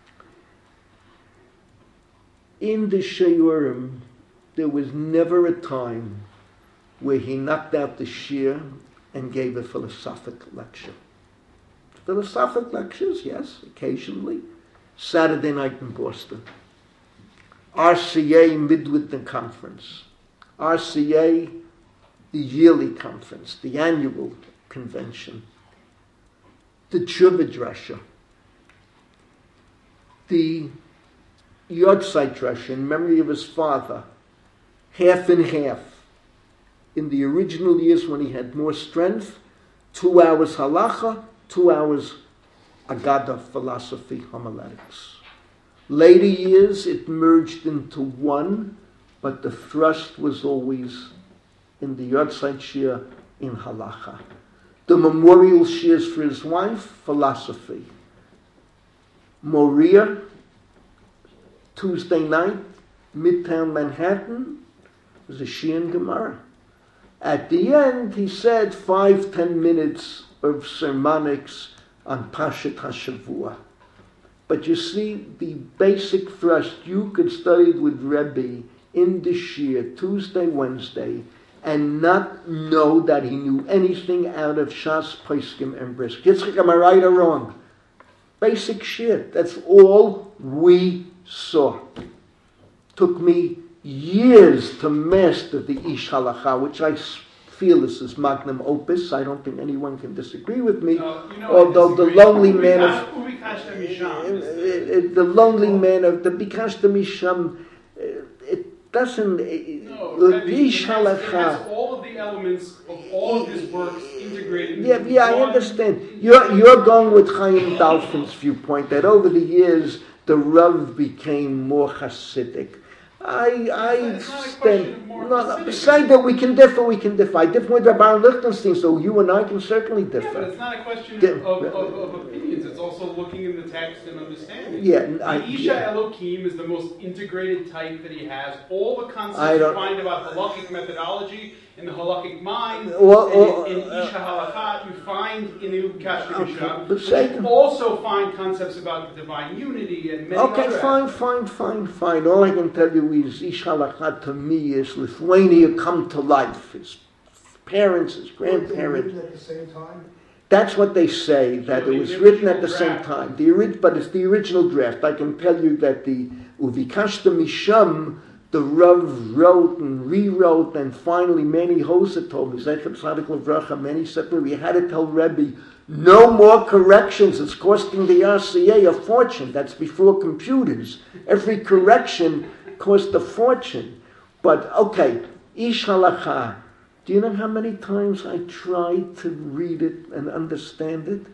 In the shiurim, there was never a time where he knocked out the shir and gave a philosophic lecture. Philosophic lectures, yes, occasionally. Saturday night in Boston. RCA Midwinter Conference. RCA, the yearly conference, the annual convention. The Tshuva Dresha. The Yortzeit Dresha in memory of his father. Half and half. In the original years when he had more strength, 2 hours halacha, 2 hours Agada, philosophy, homiletics. Later years it merged into one, but the thrust was always in the Yortzeit Shir in halacha. The memorial shirs for his wife, philosophy. Moria, Tuesday night, Midtown Manhattan, was a shir in Gemara. At the end, he said 5-10 minutes of sermonics on Pashat HaShavua. But you see, the basic thrust, you could study it with Rebbe in the shir, Tuesday, Wednesday, and not know that he knew anything out of Shas, Poskim, and Brisk. Yitzchak, am I right or wrong? Basic shit. That's all we saw. Took me years to master the Ish Halacha, which I feel is his magnum opus. I don't think anyone can disagree with me. Although the lonely man of the lonely man of the Bikashta Misham, it doesn't. Ish Halacha. That's all of the elements of all of his works integrated. Yeah, I understand. You're going with Chaim Dalfin's viewpoint that over the years the Rav became more Hasidic. I stand. No, beside that, we can differ. I differ with Rabbi Lichtenstein, so you and I can certainly differ. Yeah, but it's not a question of opinions. It's also looking in the text and understanding. Yeah, the Isha Elokim is the most integrated type that he has. All the concepts you find about halakhic methodology in the halakhic mind, in Isha Halakha, you find in the Ukashta Misham. But you also find concepts about the divine unity and many other fine. All I can tell you is Isha Halakha to me is Lithuania come to life. His parents, his grandparents. Written at the same time? That's what they say, that it was written at the same time. But it's the original draft. I can tell you that the Uvikashta Misham, the Rav wrote and rewrote, and finally Manny Hosa told me, Zeichem Tzadik Levracha, Manny said, we had to tell Rebbe, no more corrections. It's costing the RCA a fortune. That's before computers. Every correction cost a fortune. But, okay, Ish Halacha. Do you know how many times I tried to read it and understand it?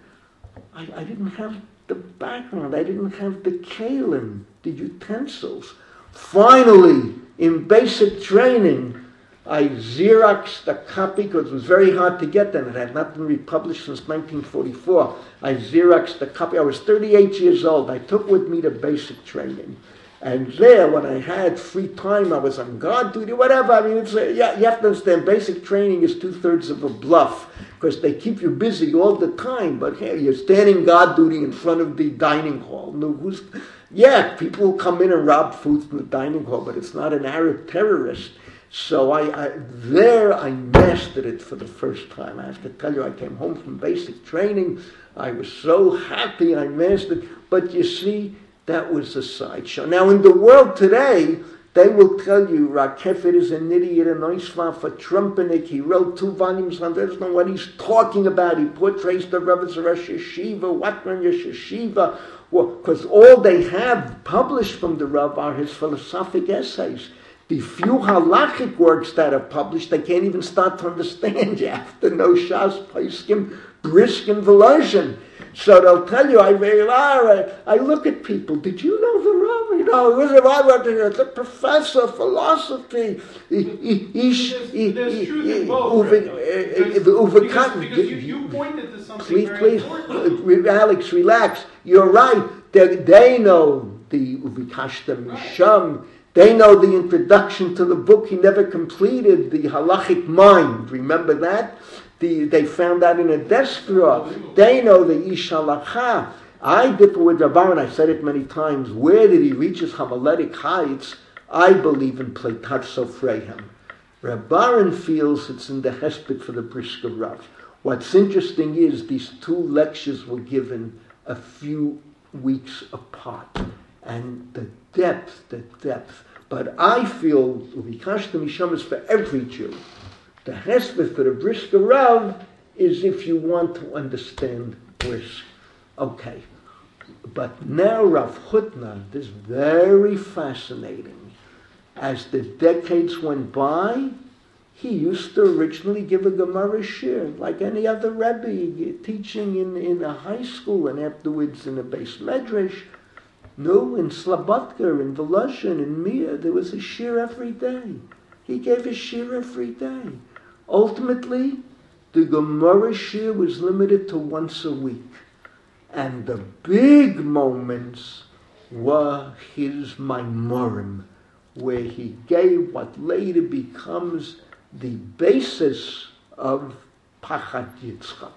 I didn't have the background. I didn't have the kalim, the utensils. Finally, in basic training, I Xeroxed a copy because it was very hard to get them. It had not been republished since 1944. I Xeroxed a copy. I was 38 years old. I took with me the basic training. And there, when I had free time, I was on guard duty, whatever. I mean, you have to understand, basic training is 2/3 of a bluff, because they keep you busy all the time. But here, you're standing guard duty in front of the dining hall. People will come in and rob food from the dining hall, but it's not an Arab terrorist. So I mastered it for the first time. I have to tell you, I came home from basic training. I was so happy I mastered. But you see, that was a sideshow. Now, in the world today, they will tell you, Rakefet is an idiot, a Neusva for Trumpenik. He wrote 2 volumes on this, know what he's talking about. He portrays the Rav as a Rosh Yeshiva, Watman Yeshiva. Well, because all they have published from the Rav are his philosophic essays. The few halachic works that are published, they can't even start to understand. You have to know Shas, Poskim, Brisk, and Volozhin. So they'll tell you, I look at people, did you know the Rav? He was a professor of philosophy. There's truth in both. Because you pointed to something very important. Alex, relax. You're right. They know the Uvikashta Misham. They know the introduction to the book he never completed, the Halachic Mind. Remember that? They found that in a desk drawer. They know the Ish Halacha. I differ with Rabban, I said it many times. Where did he reach his homiletic heights? I believe in Pleitat Sofreihem. Rabban feels it's in the Hesped for the Brisker Rav. What's interesting is these two lectures were given a few weeks apart. And the depth. But I feel, Ubikashta Misham is for every Jew. The Hesped for the Brisker Rav is if you want to understand Brisk. Okay. But now Rav Hutner, this is very fascinating. As the decades went by, he used to originally give a Gemara shir, like any other Rebbe, teaching in a high school and afterwards in a Beis Medrash. No, in Slobodka, in Volozhin, in Mia, there was a shir every day. He gave a shir every day. Ultimately, the Gemara shir was limited to once a week. And the big moments were his Maimorim, where he gave what later becomes the basis of Pachat Yitzchak.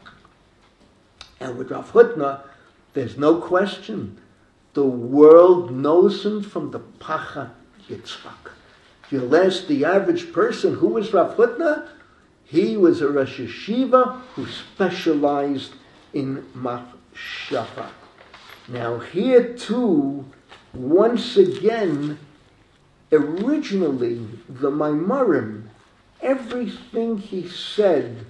And with Rav Hutner, there's no question. The world knows him from the Pachat Yitzchak. If you ask the average person, who was Rav Hutner? He was a Rosh Yeshiva who specialized in Machshava. Now here too, once again, originally the Maimorim, everything he said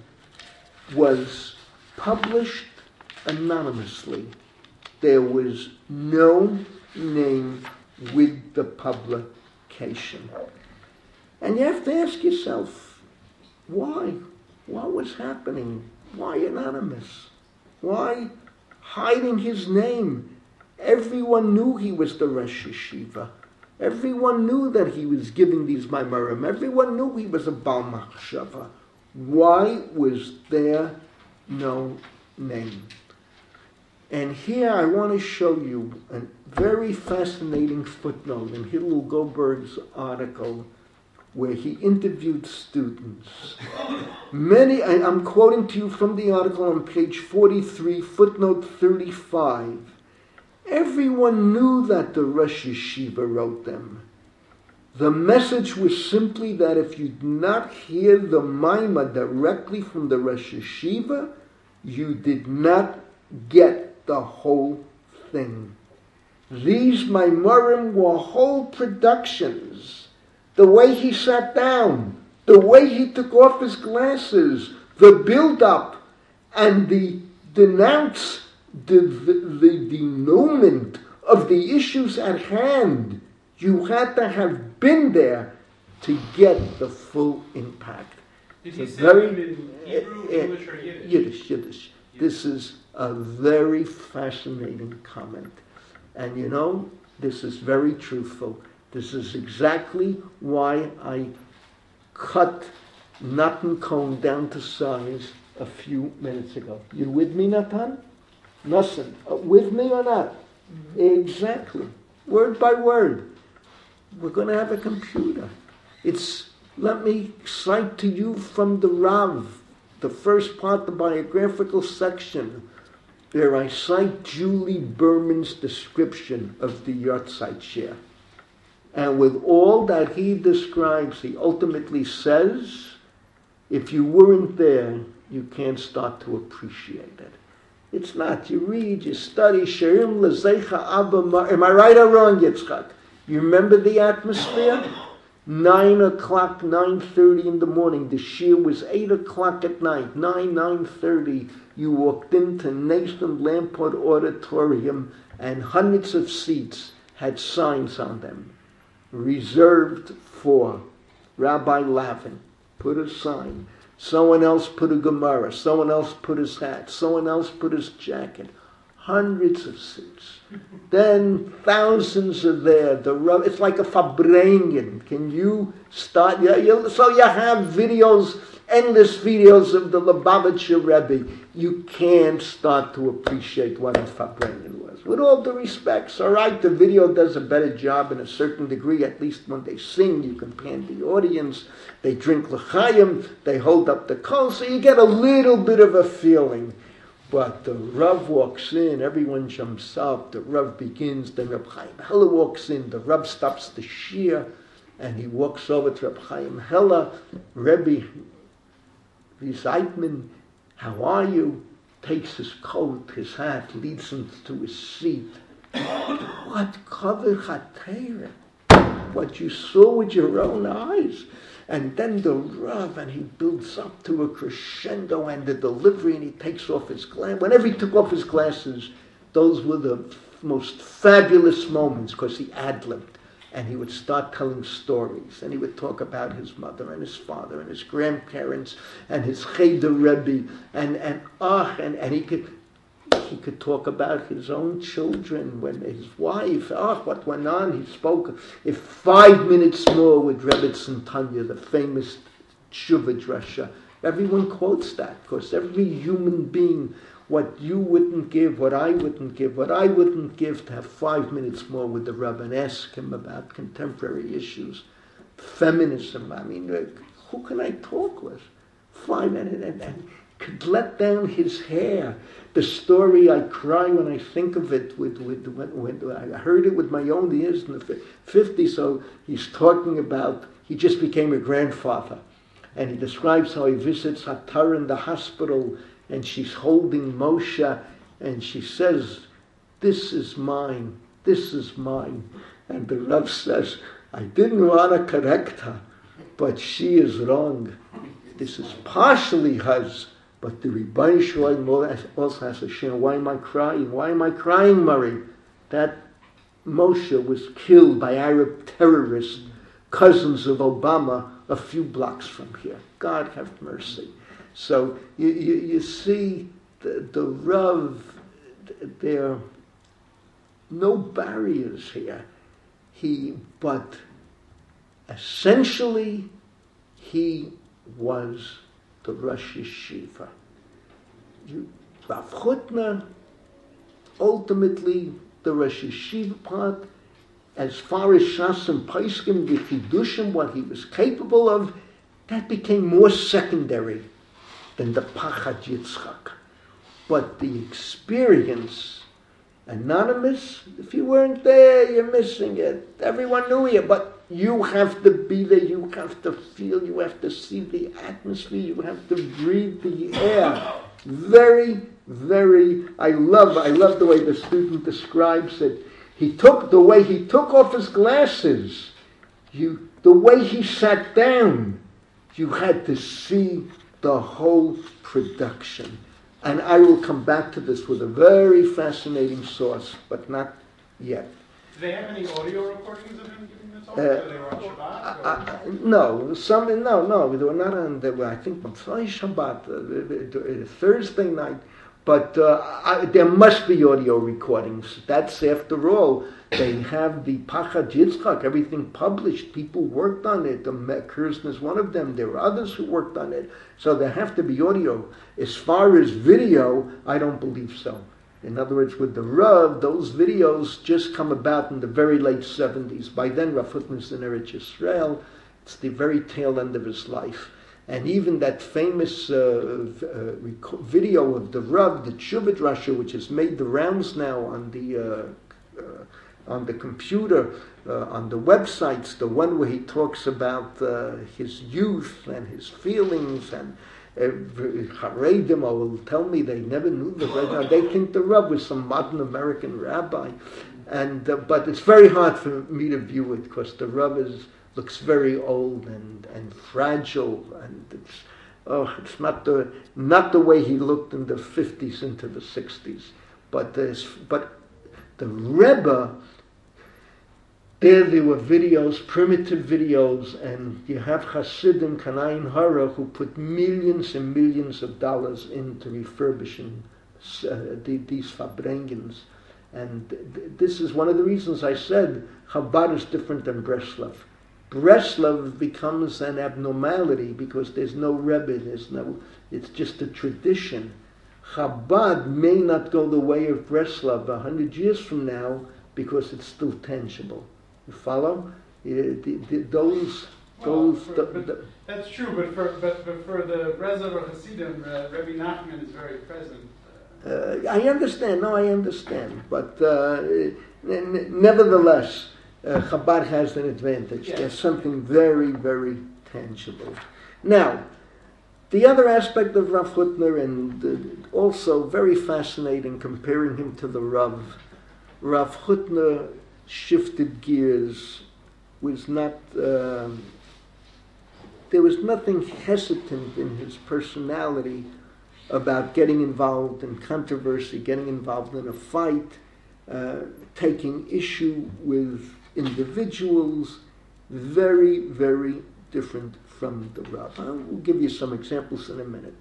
was published anonymously. There was no name with the publication. And you have to ask yourself, why? What was happening? Why anonymous? Why hiding his name? Everyone knew he was the Rosh Yeshiva. Everyone knew that he was giving these Maimorim. Everyone knew he was a Baal Machshava. Why was there no name? And here I want to show you a very fascinating footnote in Hillel Goldberg's article where he interviewed students. I'm quoting to you from the article on page 43, footnote 35. Everyone knew that the Rosh Yeshiva wrote them. The message was simply that if you did not hear the Maimah directly from the Rosh Yeshiva, you did not get the whole thing. These Maimorim were whole productions. The way he sat down, the way he took off his glasses, the build-up, and the denouncement of the issues at hand. You had to have been there to get the full impact. Did he say them in Hebrew, English, or Yiddish? Yiddish. This is a very fascinating comment. And you know, this is very truthful. This is exactly why I cut Natan Cohen down to size a few minutes ago. You with me, Natan? Nothing. With me or not? Mm-hmm. Exactly. Word by word. We're going to have a computer. Let me cite to you from the Rav, the first part, the biographical section. There I cite Julie Berman's description of the Yortzeit share. And with all that he describes, he ultimately says, if you weren't there, you can't start to appreciate it. It's not. You read, you study, Shirim L'Zeicha Abba. Am I right or wrong, Yitzchak? You remember the atmosphere? 9 o'clock, 9:30 in the morning. The shir was 8 o'clock at night. 9:30. You walked into Nathan Lamport Auditorium, and hundreds of seats had signs on them. Reserved for Rabbi Lavin. Put a sign. Someone else put a Gemara. Someone else put his hat. Someone else put his jacket. Hundreds of seats. Then thousands are there. It's like a Fabrengen. Can you start? So you have videos, endless videos of the Lubavitcher Rebbe. You can't start to appreciate what a Fabrengen was. With all due respects, all right, the video does a better job in a certain degree. At least when they sing, you can pan the audience. They drink l'chaim. They hold up the kol, so you get a little bit of a feeling. But the Rav walks in, everyone jumps up, the Rav begins, then Reb Chaim Heller walks in, the Rav stops the shir, and he walks over to Reb Chaim Heller, Rebbe Zeitman, how are you? Takes his coat, his hat, leads him to his seat. What cover Chatera? What you saw with your own eyes. And then the Rav, and he builds up to a crescendo and the delivery, and he takes off his glasses. Whenever he took off his glasses, those were the most fabulous moments, because he ad-libbed. And he would start telling stories, and he would talk about his mother and his father and his grandparents and his Cheder Rebbe, and he could talk about his own children, when his wife, what went on. He spoke 5 minutes more with Rebbetzin Tanya, the famous Tshuva Drasha. Everyone quotes that, because every human being, what you wouldn't give, what I wouldn't give to have 5 minutes more with the Rebbe and ask him about contemporary issues, feminism. I mean, who can I talk with? 5 minutes, and could let down his hair. The story, I cry when I think of it. When I heard it with my own ears in the 50s. So he's talking about, he just became a grandfather, and he describes how he visits Hatar in the hospital, and she's holding Moshe, and she says, "This is mine, this is mine." And the Rav says, "I didn't want to correct her, but she is wrong. This is partially hers, but the Rebbeinu Shalom also has a share. Why am I crying? Why am I crying, Murray? That Moshe was killed by Arab terrorists, cousins of Obama, a few blocks from here. God have mercy." So you see the Rav, there are no barriers here. But essentially he was the Rosh Yeshiva. Rav Hutner, ultimately the Rosh Yeshiva part, as far as Shas and Paiskim, the Chidushim, what he was capable of, that became more secondary than the Pachad Yitzchak. But the experience, anonymous, if you weren't there, you're missing it. Everyone knew you, but you have to be there, you have to feel, you have to see the atmosphere, you have to breathe the air. Very, very, I love the way the student describes it. The way he took off his glasses, the way he sat down, you had to see the whole production. And I will come back to this with a very fascinating source, but not yet. Do they have any audio recordings of him giving the talk? They were on Shabbat? No, they were not on. They were, I think, on Shabbat, Thursday night. But there must be audio recordings. That's, after all, they have the Pachad Yitzchak, everything published. People worked on it. Kirsten is one of them. There were others who worked on it. So there have to be audio. As far as video, I don't believe so. In other words, with the Rav, those videos just come about in the very late 70s. By then, Rav Hutner's in Eretz Yisrael. It's the very tail end of his life. And even that famous video of the Rav, the Tshuva Drasha, which has made the rounds now on the computer, on the websites, the one where he talks about his youth and his feelings, and Haredim will tell me they never knew the Rav. They think the Rav was some modern American rabbi, but it's very hard for me to view it because the Rav looks very old and fragile, and it's not the way he looked in the 50s into the 60s. But the Rebbe, there were videos, primitive videos, and you have Hasidim, Kanaim Hara, who put millions and millions of dollars into refurbishing these Fabrengens. And this is one of the reasons I said Chabad is different than Breslov. Breslov becomes an abnormality because there's no Rebbe, it's just a tradition. Chabad may not go the way of Breslov 100 years from now because it's still tangible. You follow? That's true, but for the Breslov or Hasidim, Rebbe Nachman is very present. I understand. But nevertheless, Chabad has an advantage. Yes. There's something very, very tangible. Now, The other aspect of Rav Hutner, and also very fascinating comparing him to the Rav Hutner shifted gears, was not, there was nothing hesitant in his personality about getting involved in controversy, getting involved in a fight, taking issue with individuals, very, very different from the Rav. I'll give you some examples in a minute.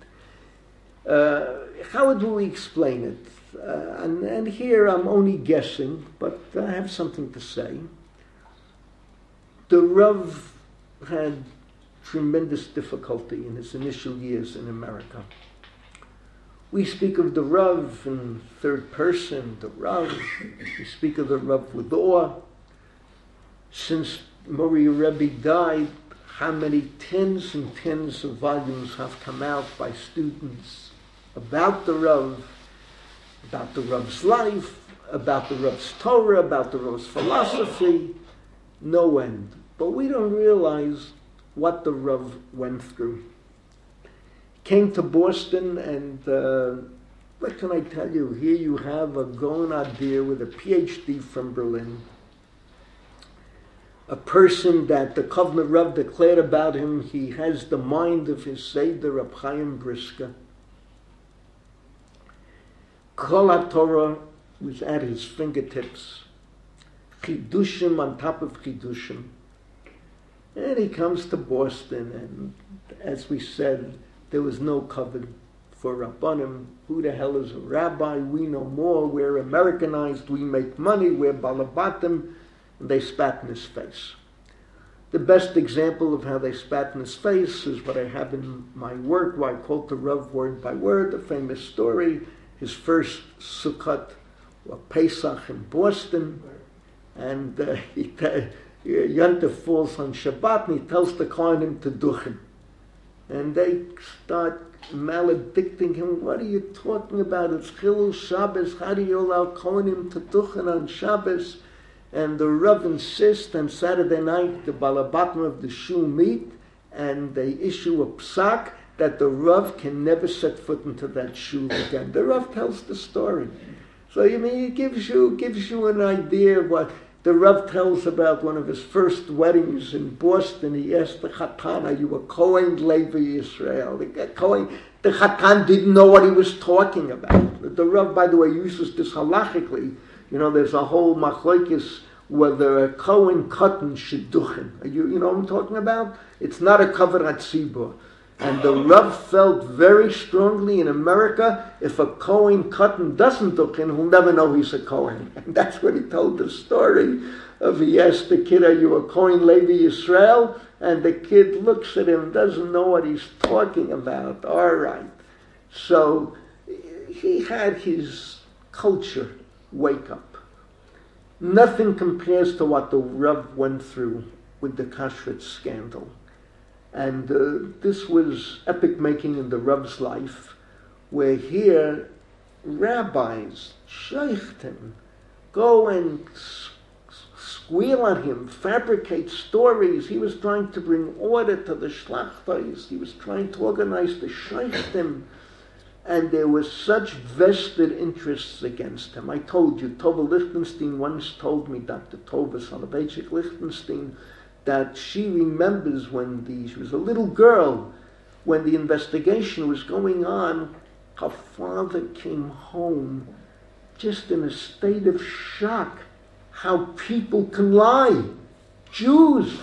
How do we explain it? And here I'm only guessing, but I have something to say. The Rav had tremendous difficulty in his initial years in America. We speak of the Rav in third person, the Rav. We speak of the Rav with awe. Since Mori Rebbe died, how many tens and tens of volumes have come out by students about the Rav, about the Rav's life, about the Rav's Torah, about the Rav's philosophy, no end. But we don't realize what the Rav went through. Came to Boston, and what can I tell you? Here you have a Gaon Adir with a PhD from Berlin, a person that the Kovner Rav declared about him, he has the mind of his Seder, Reb Chaim Brisker. Kol HaTorah was at his fingertips. Chidushim on top of Chidushim. And he comes to Boston, and as we said, there was no cover for Rabbanim. Who the hell is a rabbi? We know more. We're Americanized. We make money. We're Balabatim. And they spat in his face. The best example of how they spat in his face is what I have in my work, where I quote the Rav word by word, a famous story. His first Sukkot, or Pesach in Boston, and Yontif falls on Shabbat, and he tells the Kohanim to duchen. And they start maledicting him. What are you talking about? It's Chilul Shabbos. How do you allow Kohanim to duchen on Shabbos? And the Rav insists, on Saturday night, the Balabatim of the shul meet, and they issue a psak that the Rav can never set foot into that shul again. The Rav tells the story. So, it gives you an idea of what the Rav tells about one of his first weddings in Boston. He asked the Chatan, are you a Kohen Levi Yisrael? The Chatan didn't know what he was talking about. The Rav, by the way, uses this halachically. There's a whole machlokes whether a Kohen Katan should duchen. You know what I'm talking about? It's not a kavod hatzibur. And the Rav felt very strongly in America, if a Kohen Katan doesn't duchen, he'll never know he's a Kohen. And that's when he told the story of he asked the kid, are you a Kohen Levi Yisrael? And the kid looks at him, doesn't know what he's talking about. All right. So he had his culture wake up. Nothing compares to what the Rav went through with the Kashrut scandal. And this was epic making in the Rav's life, where here rabbis, sheikhtim, go and squeal on him, fabricate stories. He was trying to bring order to the shlachtais. He was trying to organize the sheikhtim. And there was such vested interests against him. I told you, Tova Lichtenstein once told me, Dr. Tova Soloveitchik Lichtenstein, that she remembers she was a little girl, when the investigation was going on, her father came home just in a state of shock how people can lie. Jews,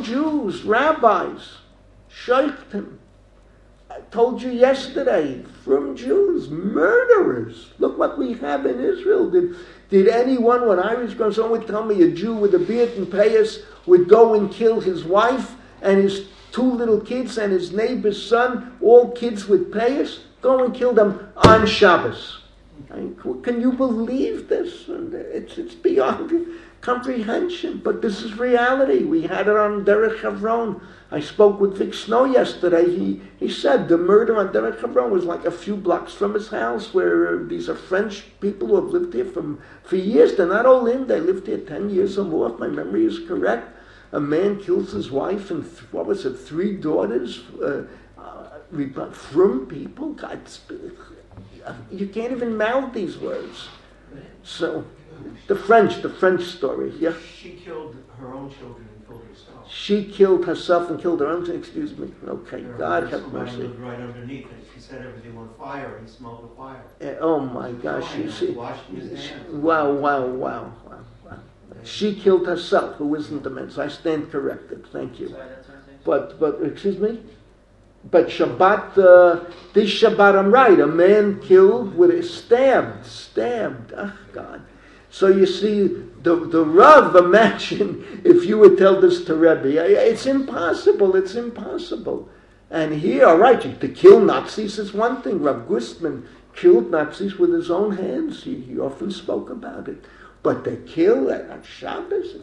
rabbis, sheikhtim. I told you yesterday, from Jews, murderers. Look what we have in Israel. Did anyone, when I was growing up, someone would tell me a Jew with a beard and payas would go and kill his wife and his two little kids and his neighbor's son, all kids with payas, go and kill them on Shabbos. Can you believe this? It's beyond comprehension, but this is reality. We had it on Derech Havron. I spoke with Vic Snow yesterday. He said the murder on Derech Havron was like a few blocks from his house, where these are French people who have lived here for years. They're not all in. They lived here 10 years or more, if my memory is correct. A man kills his wife and 3 daughters. from people, you can't even mouth these words. So, the French story, yeah? She killed her own children and killed herself. She killed herself and killed her own, excuse me. Okay, God have mercy. Lived right underneath it. She set everything on fire and smelled the fire. Oh my gosh, you see. Washing his hands. Wow. She killed herself, who isn't the man. So I stand corrected, thank you. Sorry, that's what I'm saying. But excuse me? But Shabbat, this Shabbat I'm right, a man killed with a stabbed. Oh God. So you see, the Rav, imagine if you would tell this to Rebbe, it's impossible. And here, all right, to kill Nazis is one thing. Rav Gustman killed Nazis with his own hands. He often spoke about it. But to kill at Shabbos,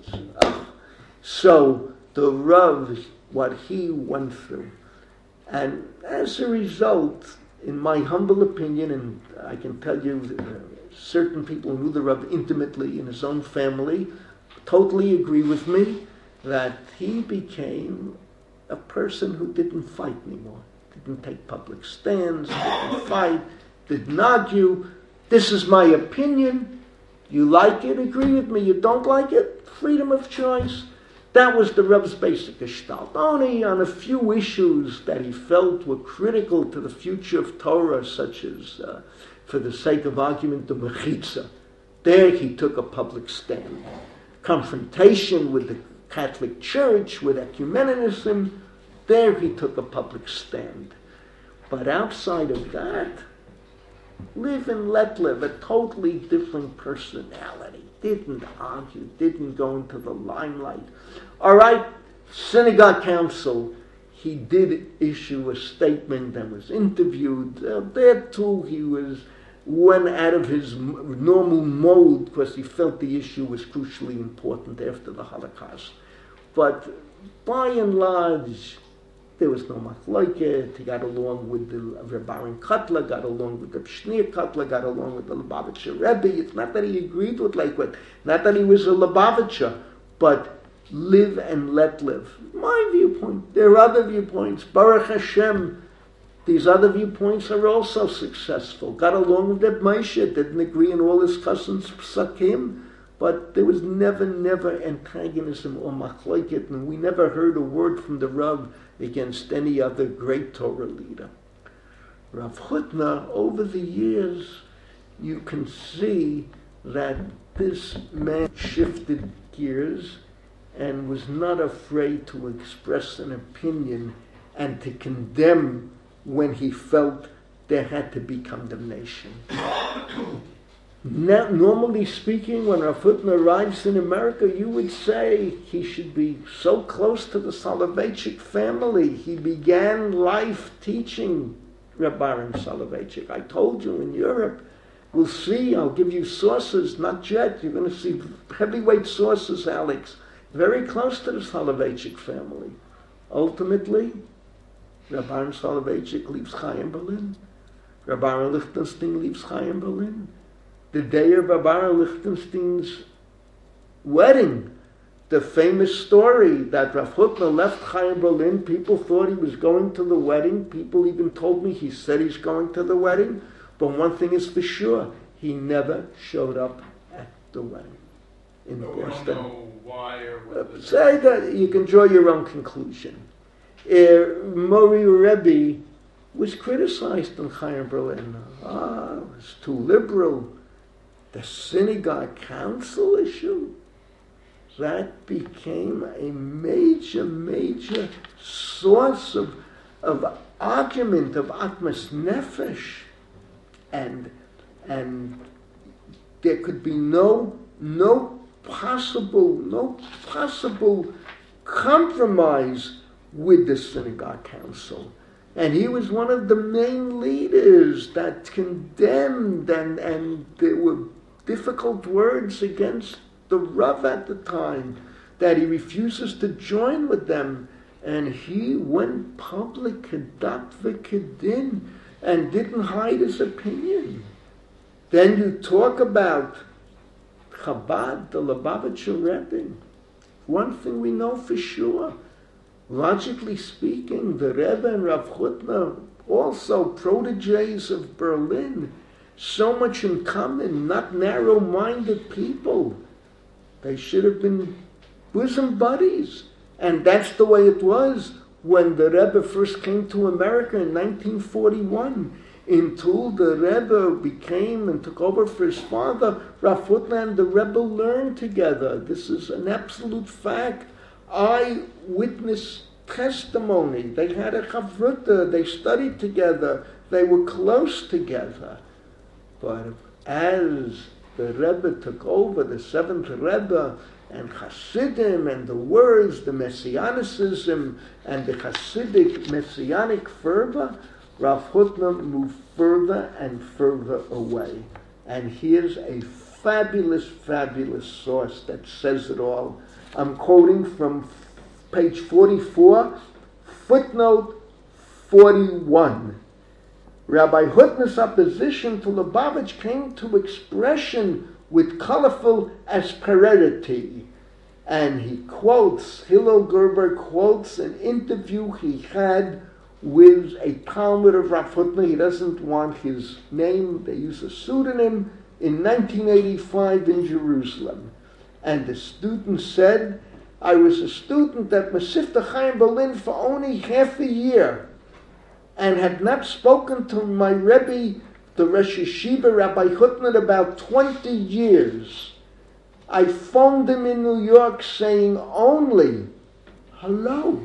So the Rav, what he went through. And as a result, in my humble opinion, and I can tell you certain people who knew the Rav intimately in his own family totally agree with me that he became a person who didn't fight anymore, didn't take public stands, didn't fight, didn't argue. This is my opinion. You like it, agree with me. You don't like it, freedom of choice. That was the Rebbe's basic gestalt. Only on a few issues that he felt were critical to the future of Torah, such as, for the sake of argument, the Mechitza. There he took a public stand. Confrontation with the Catholic Church, with ecumenism, there he took a public stand. But outside of that, live and let live, a totally different personality. Didn't argue, didn't go into the limelight. All right, synagogue council, he did issue a statement and was interviewed. There too, he went out of his normal mode because he felt the issue was crucially important after the Holocaust. But by and large, there was no machloket. He got along with the Reb Aaron Kotler, got along with the Shneur Kotler, got along with the Lubavitcher Rebbe. It's not that he agreed with Lakewood, not that he was a Lubavitcher, but live and let live. My viewpoint. There are other viewpoints. Baruch Hashem, these other viewpoints are also successful. Got along with Reb Moshe, didn't agree on all his cousins' psakim, but there was never antagonism or machloket, and we never heard a word from the Rav against any other great Torah leader. Rav Hutner, over the years, you can see that this man shifted gears and was not afraid to express an opinion and to condemn when he felt there had to be condemnation. Now, normally speaking, when Rav Hutner arrives in America, you would say he should be so close to the Soloveitchik family. He began life teaching Reb Aaron Soloveitchik. I told you in Europe, we'll see, I'll give you sources, not yet. You're going to see heavyweight sources, Alex, very close to the Soloveitchik family. Ultimately, Reb Aaron Soloveitchik leaves Chaim Berlin. Reb Aaron Lichtenstein leaves Chaim Berlin. The day of Reb Aaron Lichtenstein's wedding, the famous story that Rav Hutner left Chaim Berlin, people thought he was going to the wedding. People even told me he said he's going to the wedding. But one thing is for sure, he never showed up at the wedding in Boston. We don't know why or what. Say that you can draw your own conclusion. Mori Rebbe was criticized in Chaim Berlin. It was too liberal. The synagogue council issue, that became a major source of argument, of atmas nefesh, and there could be no possible compromise with the synagogue council. And he was one of the main leaders that condemned, and there were difficult words against the Rav at the time, that he refuses to join with them. And he went public, kedat v'kedin, and didn't hide his opinion. Then you talk about Chabad, the Lubavitcher Rebbe. One thing we know for sure, logically speaking, the Rebbe and Rav Hutner also proteges of Berlin. So much in common, not narrow-minded people. They should have been bosom buddies. And that's the way it was when the Rebbe first came to America in 1941. In Toul, the Rebbe became and took over for his father. Rav Hutner and the Rebbe learned together. This is an absolute fact. Eyewitness testimony. They had a chavruta. They studied together. They were close together. But as the Rebbe took over, the seventh Rebbe, and Hasidim and the words, the Messianicism and the Hasidic Messianic fervor, Rav Hutner moved further and further away. And here's a fabulous, fabulous source that says it all. I'm quoting from page 44, footnote 41. Rabbi Hutner's opposition to Lubavitch came to expression with colorful asperity. And he quotes, Hillel Gerber quotes an interview he had with a Talmud of Rav Hutner. He doesn't want his name. They use a pseudonym in 1985 in Jerusalem. And the student said, I was a student at Mesivta Chaim Berlin for only half a year and had not spoken to my Rebbe, the Rosh Yeshiva, Rabbi Hutner, about 20 years. I phoned him in New York saying only, hello,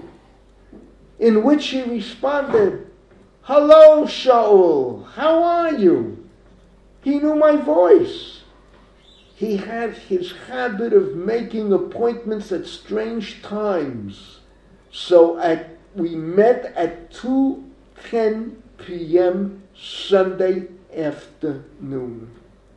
in which he responded, hello, Shaul, how are you? He knew my voice. He had his habit of making appointments at strange times. So we met at 2:10 p.m. Sunday afternoon.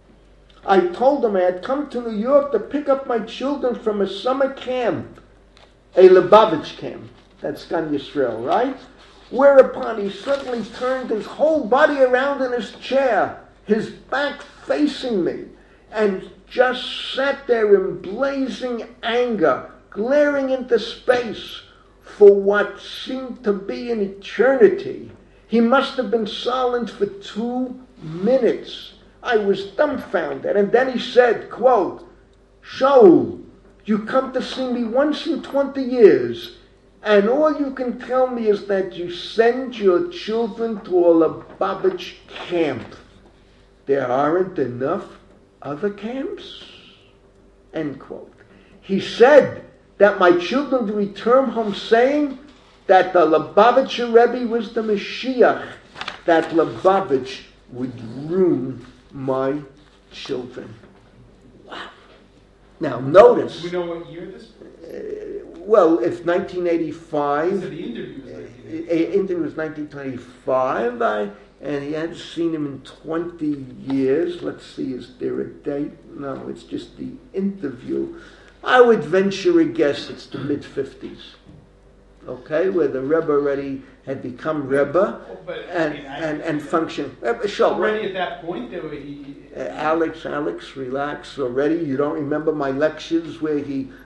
I told him I had come to New York to pick up my children from a summer camp, a Lubavitch camp. That's Gan Yisrael, right? Whereupon he suddenly turned his whole body around in his chair, his back facing me, and just sat there in blazing anger, glaring into space for what seemed to be an eternity. He must have been silent for 2 minutes. I was dumbfounded. And then he said, quote, Shaul, you come to see me once in 20 years, and all you can tell me is that you send your children to a Lubavitch camp. There aren't enough other camps? End quote. He said that my children would return home saying that the Lubavitcher Rebbe was the Mashiach, that Lubavitch would ruin my children. Wow. Now notice. Do we know what year this was? Well, if 1985. So the interview was 1985. Interview was 1925. And he hadn't seen him in 20 years. Let's see, is there a date? No, it's just the interview. I would venture a guess it's the mid-50s. Okay, where the Rebbe already had become Rebbe and functioned. Sure. Already at that point, there were Alex, relax already. You don't remember my lectures where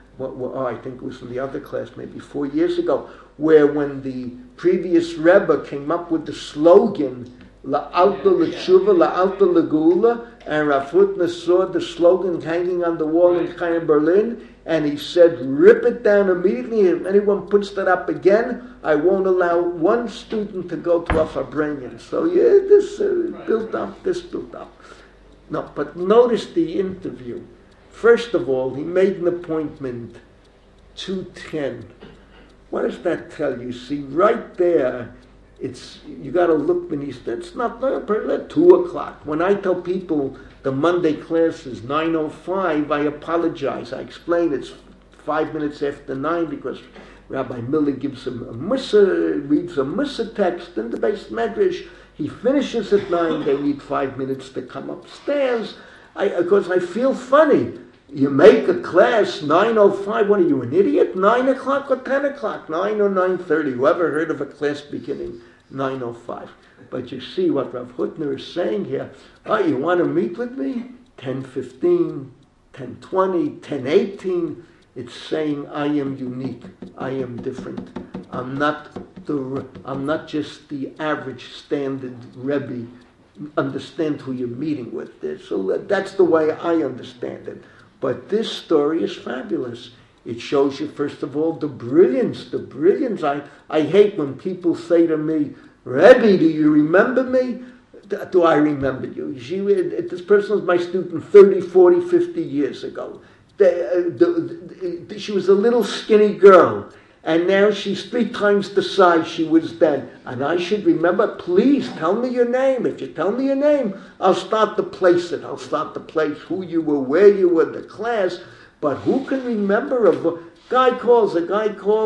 I think it was in the other class, maybe 4 years ago, where when the previous Rebbe came up with the slogan, La'alta l'tshuva, la'alta l'gula, and Rav Hutner saw the slogan hanging on the wall in Chaim Berlin, and he said, rip it down immediately. If anyone puts that up again, I won't allow one student to go to a Farbrengen. So this built up. No, but notice the interview. First of all, he made an appointment 2:10. What does that tell you? See, right there, you got to look beneath. That's not 2:00. When I tell people the Monday class is 9:05, I apologize. I explain it's 5 minutes after 9 because Rabbi Miller gives him a Musa, reads a Musa text in the Beis Medrash. He finishes at 9. They need 5 minutes to come upstairs. Because I feel funny. You make a class 9:05. What are you, an idiot? 9 o'clock or 10 o'clock? 9 or 9:30. Whoever heard of a class beginning 9:05? But you see what Rav Hutner is saying here. Oh, you want to meet with me? 10:15, 10:20, 10:18. It's saying I am unique. I am different. I'm not just the average standard Rebbe. Understand who you're meeting with. So that's the way I understand it. But this story is fabulous. It shows you, first of all, the brilliance. I hate when people say to me, Rebbe, do you remember me? Do I remember you? This person was my student 30, 40, 50 years ago. She was a little skinny girl. And now she's 3 times the size she was then. And I should remember, please tell me your name. If you tell me your name, I'll start to place it. I'll start to place who you were, where you were, the class. But who can remember? A guy calls, and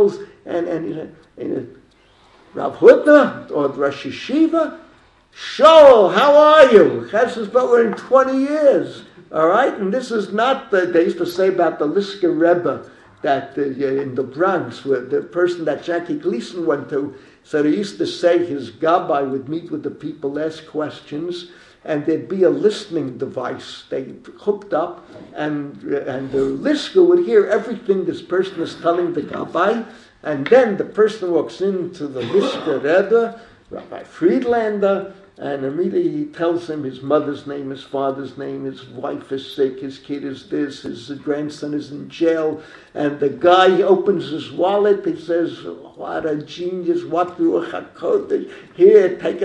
Rav Hutner or Rosh Yeshiva, Shaul, how are you? Hasn't spoken in 20 years. All right? And this is not, they used to say about the Lisker Rebbe, that in the Bronx, where the person that Jackie Gleason went to, so they used to say his gabbai would meet with the people, ask questions, and there'd be a listening device they hooked up, and the listener would hear everything this person is telling the gabbai, and then the person walks into the Lisker Rebbe, Rabbi Friedlander, and immediately he tells him his mother's name, his father's name, his wife is sick, his kid is this, his grandson is in jail. And the guy opens his wallet, he says, what a genius, what Ruach HaKodesh, here, take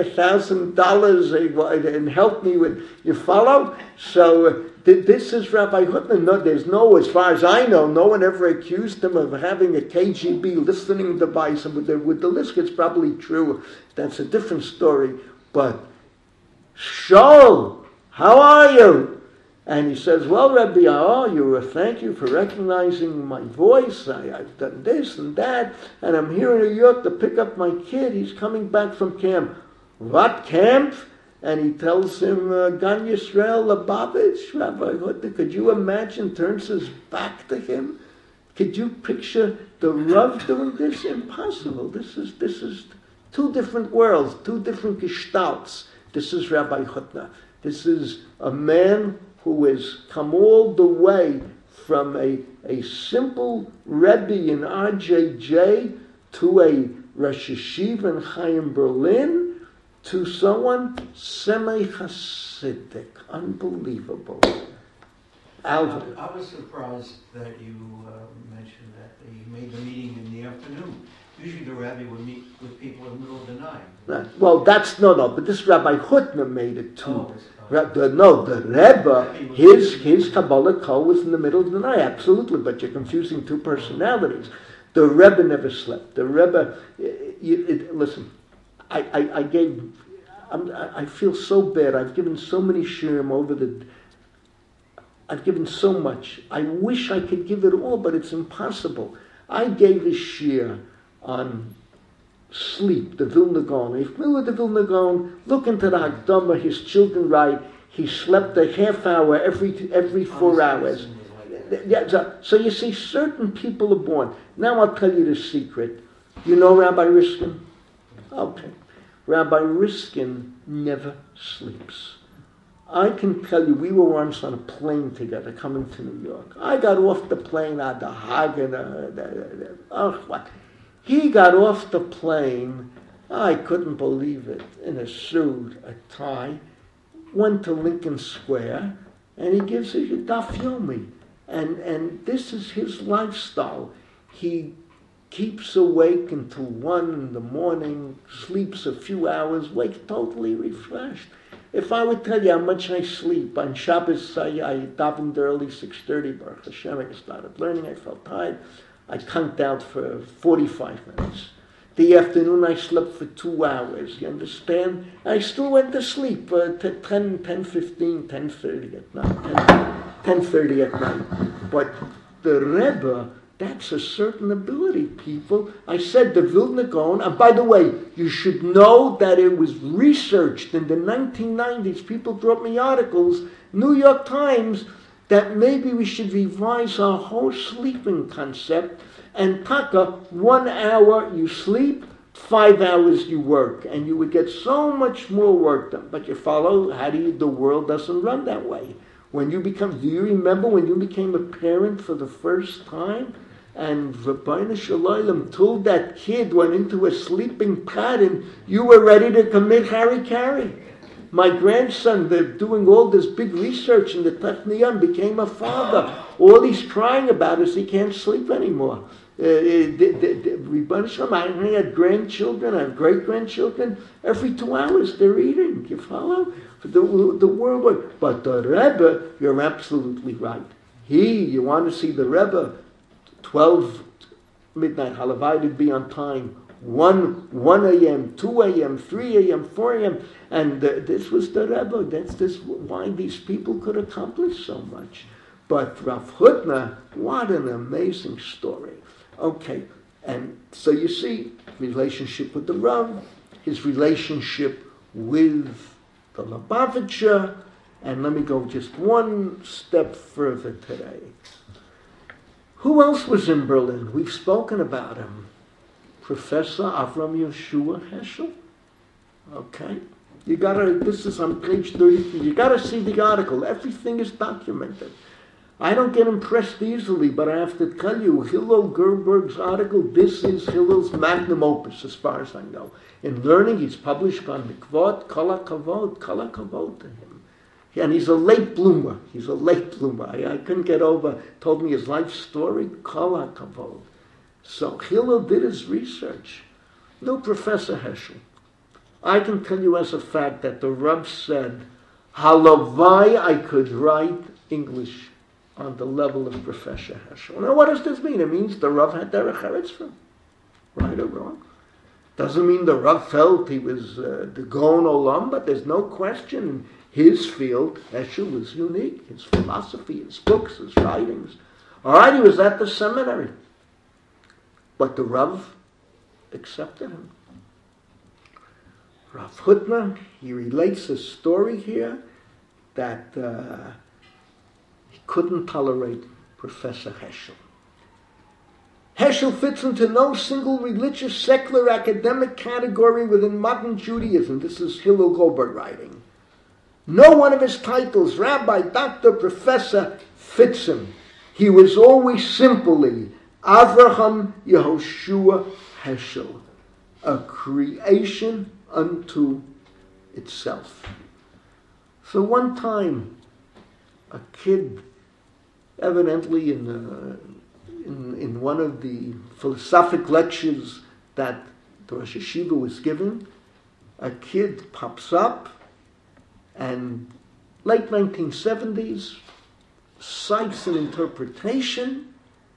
$1,000 and help me with, you follow? So this is Rabbi Hutner. No, there's no, as far as I know, no one ever accused him of having a KGB listening device. And with the list, it's probably true. That's a different story. But, Shaul, how are you? And he says, well, Rebbe, how are you? Thank you for recognizing my voice. I've done this and that, and I'm here in New York to pick up my kid. He's coming back from camp. What camp? And he tells him, Gan Yisrael Lubavitch, Rabbi Hutner. Could you imagine, turns his back to him? Could you picture the Rav doing this? Impossible. This is 2 different worlds, 2 different gestalts. This is Rabbi Hutner. This is a man who has come all the way from a simple Rebbe in RJJ to a Rosh Yeshiva in Chaim Berlin to someone semi-Hasidic. Unbelievable. Alvin. I was surprised that you mentioned that he made the meeting in the afternoon. Usually the rabbi would meet with people in the middle of the night. Well, that's no, but this Rabbi Hutner made it too. The Rebbe, his Kabbalah call was in the middle of the night, absolutely, but you're confusing 2 personalities. The Rebbe never slept. The Rebbe, listen, I feel so bad. I've given so many shirim I've given so much. I wish I could give it all, but it's impossible. I gave a shir on sleep, the Vilna Gaon. If you know the Vilna Gaon, look into the Hakdama, his children write, he slept a half hour every 4 hours. So you see, certain people are born. Now I'll tell you the secret. You know Rabbi Riskin? Okay. Rabbi Riskin never sleeps. I can tell you, we were once on a plane together coming to New York. I got off the plane at the Hagen, what? He got off the plane, I couldn't believe it, in a suit, a tie, went to Lincoln Square, and he gives us a daf yomi. And this is his lifestyle. He keeps awake until 1 in the morning, sleeps a few hours, wakes totally refreshed. If I would tell you how much I sleep, on Shabbos I davened early, 6:30, Baruch Hashem, I started learning, I felt tired. I conked out for 45 minutes. The afternoon I slept for 2 hours, you understand? I still went to sleep 10:15, 10:30 at night, 10:30 at night. But the Rebbe, that's a certain ability, people. I said the Vilna Gaon, and by the way, you should know that it was researched in the 1990s. People brought me articles, New York Times, that maybe we should revise our whole sleeping concept. And taka, 1 hour you sleep, 5 hours you work, and you would get so much more work done. But you follow, the world doesn't run that way. Do you remember when you became a parent for the first time? And Rabbeinu Shalom told that kid went into a sleeping pattern, you were ready to commit harikari. My grandson, they're doing all this big research in the Technion, became a father. All he's crying about is he can't sleep anymore. Rabbeinu Shalom, I had grandchildren, I have great-grandchildren. Every 2 hours they're eating. You follow? The world. But the Rebbe, you're absolutely right. You want to see the Rebbe, 12 midnight, halavai to be on time, 1 a.m., 2 a.m., 3 a.m., 4 a.m., and this was the Rebbe. That's why these people could accomplish so much. But Rav Hutner, what an amazing story. Okay, and so you see, relationship with the Rav, his relationship with the Lubavitcher, and let me go just one step further today. Who else was in Berlin? We've spoken about him. Professor Avram Yeshua Heschel. Okay. This is on page 33. You gotta see the article. Everything is documented. I don't get impressed easily, but I have to tell you, Hillel Gerberg's article, this is Hillel's magnum opus, as far as I know. In learning, he's published on Mikvot, Kol HaKavod to him. And he's a late bloomer. I couldn't get over, told me his life story, Kol HaKavod. So Hillel did his research. No Professor Heschel. I can tell you as a fact that the Rav said, halavai I could write English on the level of Professor Heschel. Now what does this mean? It means the Rav had derech eretz for him. Right or wrong? Doesn't mean the Rav felt he was the Gaon Olam, but there's no question in his field, Heschel was unique. His philosophy, his books, his writings. All right, he was at the seminary. But the Rav accepted him. Rav Hutner, he relates a story here that he couldn't tolerate Professor Heschel. Heschel fits into no single religious, secular, academic category within modern Judaism. This is Hillel Goldberg writing. No one of his titles, rabbi, doctor, professor, fits him. He was always simply Avraham Yehoshua Heschel, a creation unto itself. So one time, a kid, evidently in one of the philosophic lectures that the Rosh Hashiva was giving, a kid pops up and late 1970s cites an interpretation,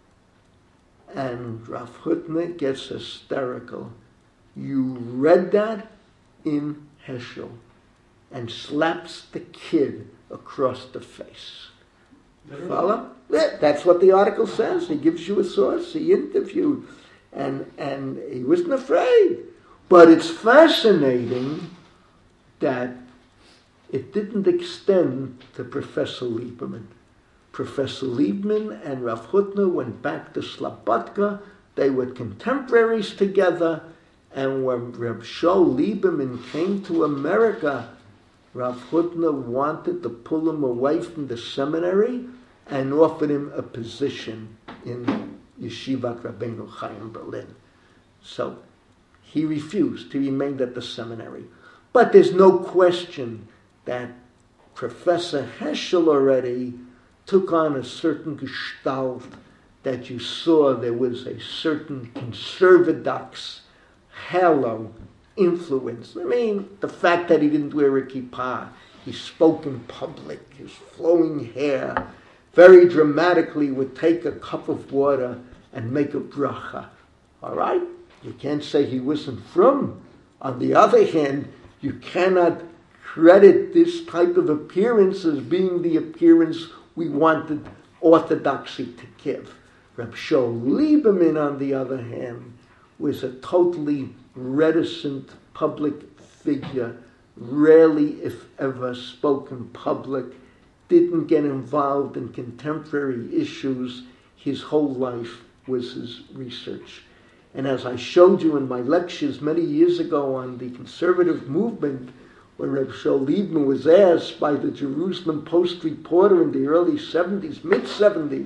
and Rav Hutner gets hysterical. You read that in Heschel, and slaps the kid across the face. Follow? That's what the article says. He gives you a source. He interviewed, and he wasn't afraid. But it's fascinating that it didn't extend to Professor Lieberman. Professor Lieberman and Rav Hutner went back to Slobodka. They were contemporaries together. And when Reb Shaul Lieberman came to America, Rav Hutner wanted to pull him away from the seminary and offered him a position in Yeshivat Rabbeinu Chaim Berlin. So he refused. He remained at the seminary. But there's no question that Professor Heschel already took on a certain gestalt, that you saw there was a certain conservadox halo influence. I mean, the fact that he didn't wear a kippah, he spoke in public, his flowing hair, very dramatically would take a cup of water and make a bracha. All right? You can't say he wasn't from. On the other hand, you cannot credit this type of appearance as being the appearance we wanted orthodoxy to give. Reb Shaul Lieberman, on the other hand, was a totally reticent public figure, rarely, if ever, spoke in public, didn't get involved in contemporary issues. His whole life was his research. And as I showed you in my lectures many years ago on the conservative movement, when Reb Shaul Lieberman was asked by the Jerusalem Post reporter in the early 70s, mid-70s,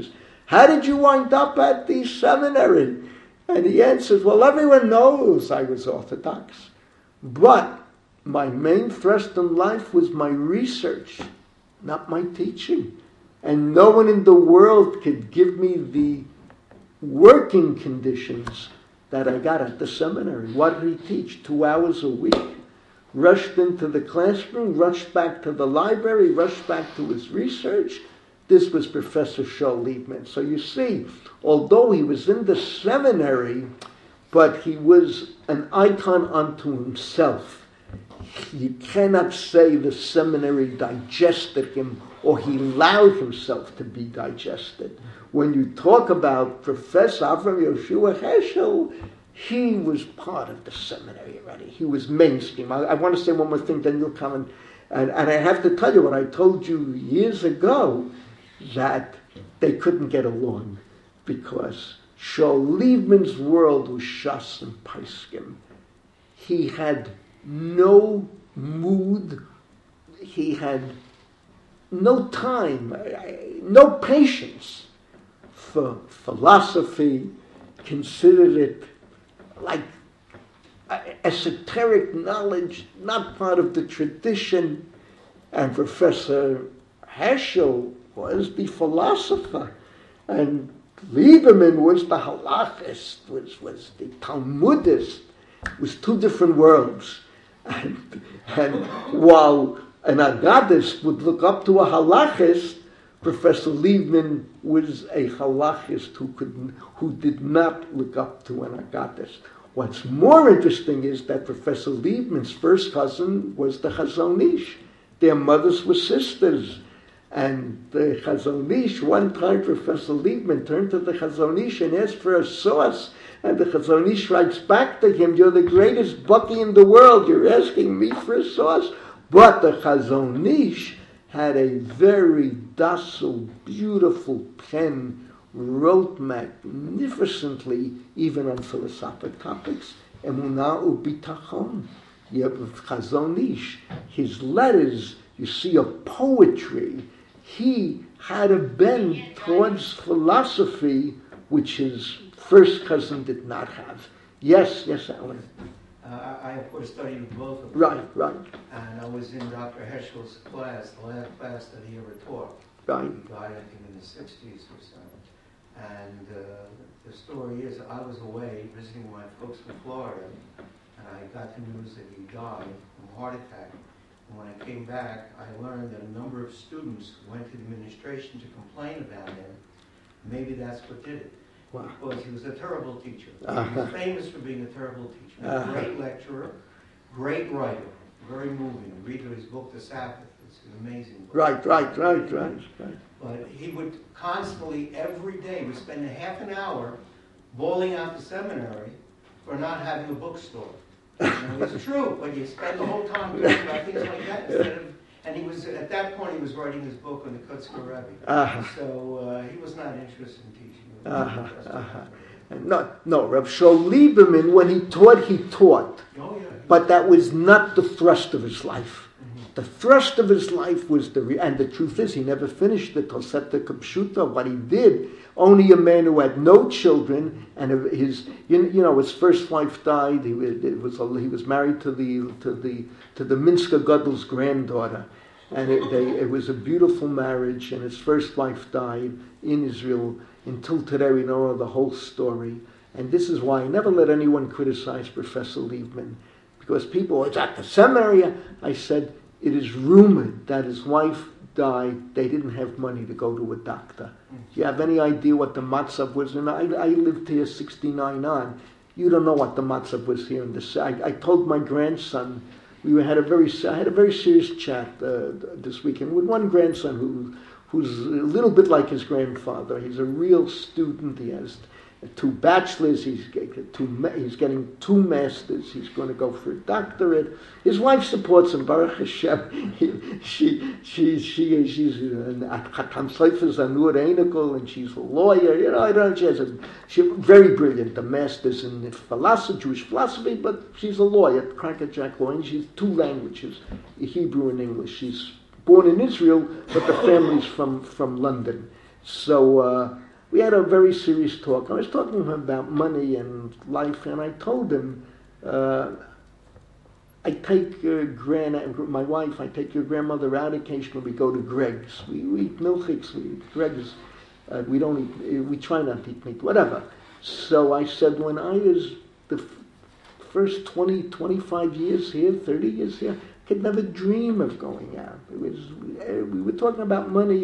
how did you wind up at the seminary? And he answers, well, everyone knows I was Orthodox, but my main thrust in life was my research, not my teaching. And no one in the world could give me the working conditions that I got at the seminary. What did he teach? 2 hours a week. Rushed into the classroom, rushed back to the library, rushed back to his research. This was Professor Shaul Liebman. So you see, although he was in the seminary, but he was an icon unto himself. You cannot say the seminary digested him or he allowed himself to be digested. When you talk about Professor Avram Yoshua Heschel, he was part of the seminary already. He was mainstream. I want to say one more thing, then you'll come and I have to tell you what I told you years ago, that they couldn't get along because Shaul Liebman's world was Shas and Paiskim. He had no mood, he had no time, no patience for philosophy, considered it like esoteric knowledge, not part of the tradition. And Professor Heschel was the philosopher, and Lieberman was the halachist, was the Talmudist. It was 2 different worlds. And while an Aggadist would look up to a halachist, Professor Liebman was a halachist who did not look up to an Aggadist. What's more interesting is that Professor Liebman's first cousin was the Chazon Ish. Their mothers were sisters. And the Chazon Ish, one time Professor Liebman turned to the Chazon Ish and asked for a sauce. And the Chazon Ish writes back to him, you're the greatest Bucky in the world, you're asking me for a sauce. But the Chazon Ish had a very docile, beautiful pen, wrote magnificently, even on philosophic topics. Emunah u'bitachon. You have Chazon Ish. His letters, you see, are poetry. He had a bend towards philosophy, which his first cousin did not have. Yes, Alan. I, of course, studied with both of them. Right. And I was in Dr. Heschel's class, the last class that he ever taught. Right. He died, I think, in the 60s or so. And the story is, I was away visiting my folks in Florida, and I got the news that he died from a heart attack. And when I came back, I learned that a number of students went to the administration to complain about him. Maybe that's what did it. Wow. Because he was a terrible teacher. He was famous for being a terrible teacher. A great lecturer, great writer, very moving. Read his book, The Sabbath. It's an amazing book. Right. But he would constantly, every day, would spend a half an hour bawling out the seminary for not having a bookstore. It's true, but you spend the whole time doing about things like that instead of. And he was, at that point, he was writing his book on the Kutzker Rebbe. So he was not interested in teaching. No, Reb Shaul Lieberman, when he taught. Oh, yeah. But that was not the thrust of his life. The thrust of his life was and the truth is, he never finished the Tosefta Kapshuta. What he did, only a man who had no children, and his first wife died. He was married to the Minsker Gadol's granddaughter, and it was a beautiful marriage. And his first wife died in Israel. Until today, we know the whole story. And this is why I never let anyone criticize Professor Liebman, because people, it's at the seminary. I said, it is rumored that his wife died. They didn't have money to go to a doctor. Do you have any idea what the matzav was? And I lived here 69 on. You don't know what the matzav was here in the city. I told my grandson, I had a very serious chat this weekend with one grandson who's a little bit like his grandfather. He's a real student. He has 2 bachelors. He's getting 2 masters. He's going to go for a doctorate. His wife supports him. Baruch Hashem. She's an Chatam Sofer Zanur Einikel, and she's a lawyer. She's very brilliant. A master's in philosophy, Jewish philosophy, but she's a lawyer, Crackerjack law, and she's 2 languages, Hebrew and English. She's born in Israel, but the family's from London. So we had a very serious talk. I was talking to him about money and life, and I told him, I take my wife, I take your grandmother out occasionally. We go to Greg's. We eat milchiks, we eat Greg's. We try not to eat meat, whatever. So I said, when I was the first 20, 25 years here, 30 years here, I could never dream of going out. We were talking about money,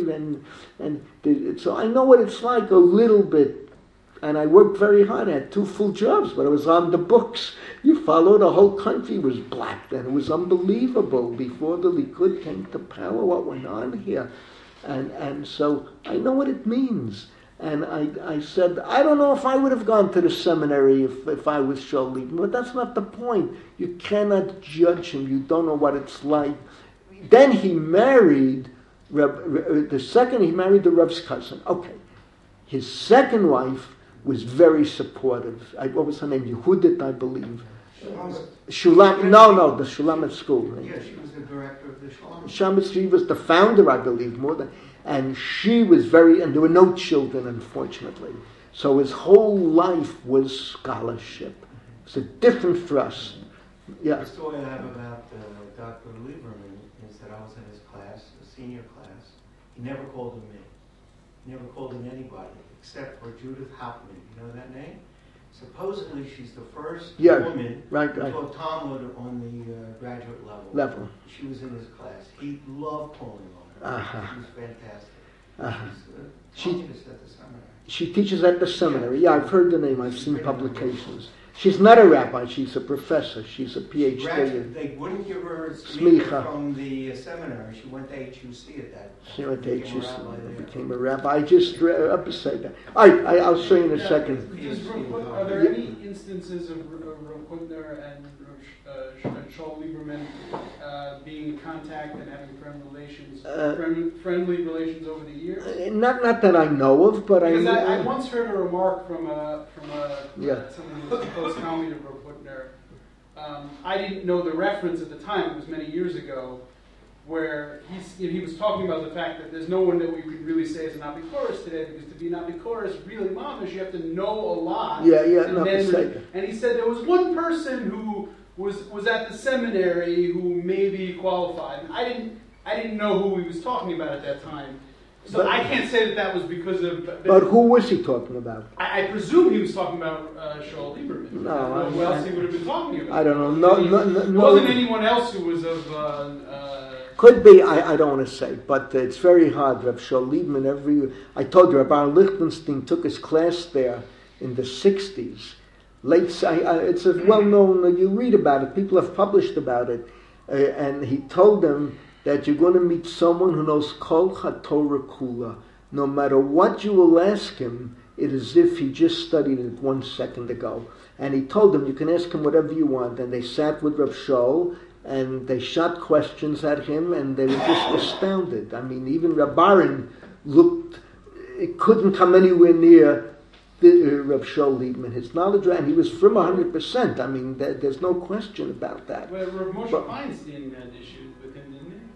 so I know what it's like a little bit. And I worked very hard. I had 2 full jobs, but I was on the books. You follow, the whole country was black then. It was unbelievable before the Likud came to power, what went on here. And so I know what it means. And I said, I don't know if I would have gone to the seminary if I was Shaul Lieberman, but that's not the point. You cannot judge him. You don't know what it's like. Then he married, he married the Rav's cousin. Okay. His second wife was very supportive. What was her name? Yehudit, I believe. Shulam. No, the Shulamit school. Right? Yeah, she was the director of the Shulamit. She was the founder, I believe, more than. And she was and there were no children, unfortunately. So his whole life was scholarship. It's a different thrust. Yeah. The story I have about Dr. Lieberman is that I was in his class, a senior class. He never called him me. He never called him anybody, except for Judith Hauptman. You know that name? Supposedly, she's the first woman who taught Talmud on the graduate level. She was in his class. He loved calling on her. She was fantastic. She's a teacher at the seminary. She teaches at the seminary. Yeah, I've heard the name. I've seen publications. She's not a rabbi. She's a professor. She's a PhD. They wouldn't give her smicha from the seminary. She went to HUC at that. She went to HUC. Became a rabbi. I just up to say that. I'll show you in a second. Are there any instances of Rav Hutner and Shaul Lieberman being in contact and having friendly relations over the years? Not that I know of, but because I once heard a remark from someone who was a close colleague of Rav Hutner. I didn't know the reference at the time. It was many years ago, where he was talking about the fact that there's no one that we could really say is an apikoros today, because to be an apikoros, really mamish, you have to know a lot. And he said there was one person who was at the seminary who maybe qualified. And I didn't know who he was talking about at that time. So I can't say that was because of... But who was he talking about? I presume he was talking about Shaul Lieberman. No. I don't know who else he would have been talking about. I don't know. No. Wasn't anyone else who was of... Could be, I don't want to say, but it's very hard. Rav Shaul Lieberman, I told you, Rabbi Lichtenstein took his class there in the 60s. It's a well-known, you read about it, people have published about it, and he told them that you're going to meet someone who knows Kol HaTorah Kula. No matter what you will ask him, it is as if he just studied it 1 second ago. And he told them, you can ask him whatever you want. And they sat with Rav Shaul, and they shot questions at him, and they were just astounded. I mean, even Rabbarin it couldn't come anywhere near Rav Shaul Lieberman, his knowledge, and he was from 100%. I mean, there's no question about that. Well, Rav Moshe Feinstein had issues with him, didn't he?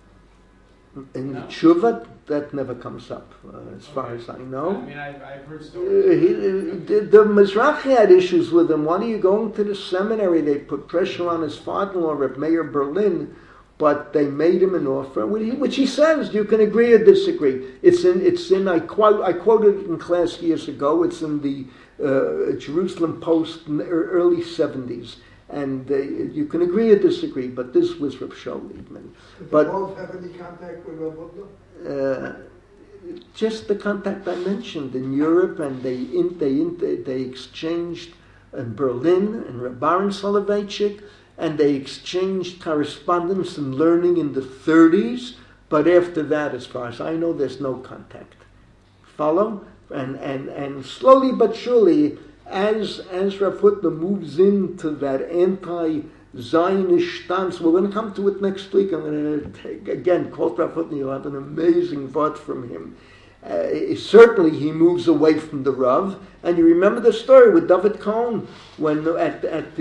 In the Tshuva, that never comes up, as far as I know. I mean, I've heard stories. The Mizrahi had issues with him. Why are you going to the seminary? They put pressure on his father-in-law, Reb Meir Berlin, but they made him an offer, which he says you can agree or disagree. It's in. I quoted it in class years ago. It's in the Jerusalem Post in the early 70s. And you can agree or disagree, but this was Rav Shaul Lieberman. Did they both have any contact with Rav Hutner? Just the contact I mentioned in Europe, and they exchanged in Berlin and Rabbarin Soloveitchik, and they exchanged correspondence and learning in the 30s. But after that, as far as I know, there's no contact. Follow? And slowly but surely, as Rav Hutner moves into that anti-Zionist stance, we're going to come to it next week. I'm going to take, again, quote Rav Hutner. You'll have an amazing thought from him. Certainly he moves away from the Rav. And you remember the story with David Cohen, when at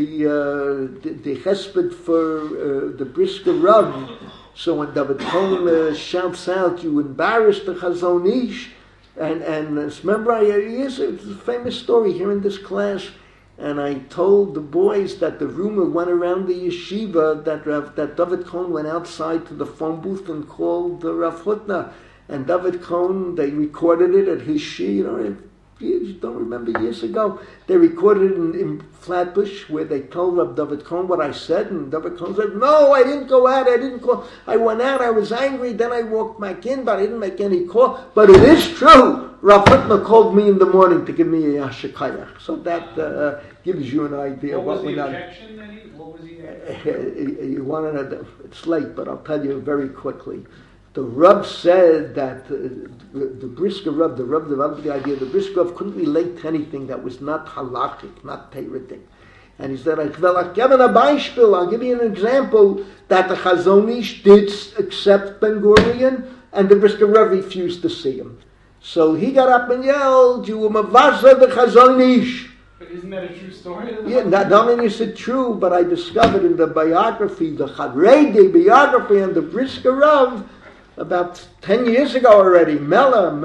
the Chesped for the Brisker Rav. So when David Cohen shouts out, you embarrass the Chazon Ish, And remember, it's a famous story here in this class, and I told the boys that the rumor went around the yeshiva that David Cohn went outside to the phone booth and called Rav Hutner. And David Cohn, they recorded it at his shir, you don't remember, years ago, they recorded it in Flatbush, where they told Rav David Cohn what I said, and David Cohn said, no, I didn't go out, I didn't call, I went out, I was angry, then I walked back in, but I didn't make any call. But it is true, Rav Hutner called me in the morning to give me a yashikayach. So that gives you an idea. What was the objection that what was he you want to know, it's late, but I'll tell you very quickly. The Rav said that the Brisker Rav developed the idea the Brisker Rav couldn't relate to anything that was not halachic, not Teiritic. And he said, I'll give you an example that the Chazon Ish did accept Ben Gurion, and the Brisker Rav refused to see him. So he got up and yelled, you were mavaza the Chazon Ish. But isn't that a true story? Yeah, not only is it true, but I discovered in the biography, the Haredi biography and the Brisker Rav, about 10 years ago already, Mela,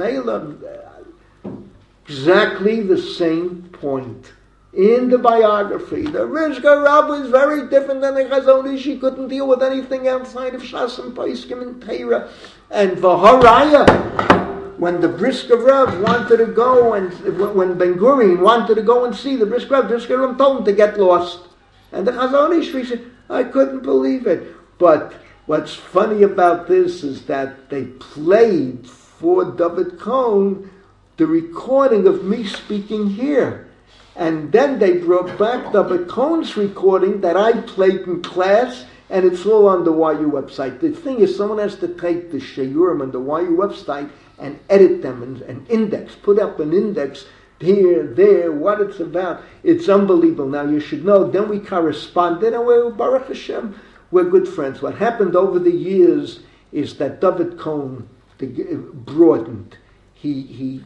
exactly the same point. In the biography, the Brisker Rav was very different than the Chazon Ish. He couldn't deal with anything outside of Shas and Paiskim and Teira. And V'haraya, when the Brisker Rav wanted to go, and when Ben Gurion wanted to go and see the Brisker Rav told him to get lost. And the Chazon Ish, he said, I couldn't believe it. But what's funny about this is that they played for David Cohn the recording of me speaking here. And then they brought back David Cohn's recording that I played in class, and it's all on the YU website. The thing is, someone has to take the shiurim on the YU website and edit them and index, put up an index here, there, what it's about. It's unbelievable. Now you should know, then we corresponded, and we're Baruch Hashem, we're good friends. What happened over the years is that David Cohn broadened. He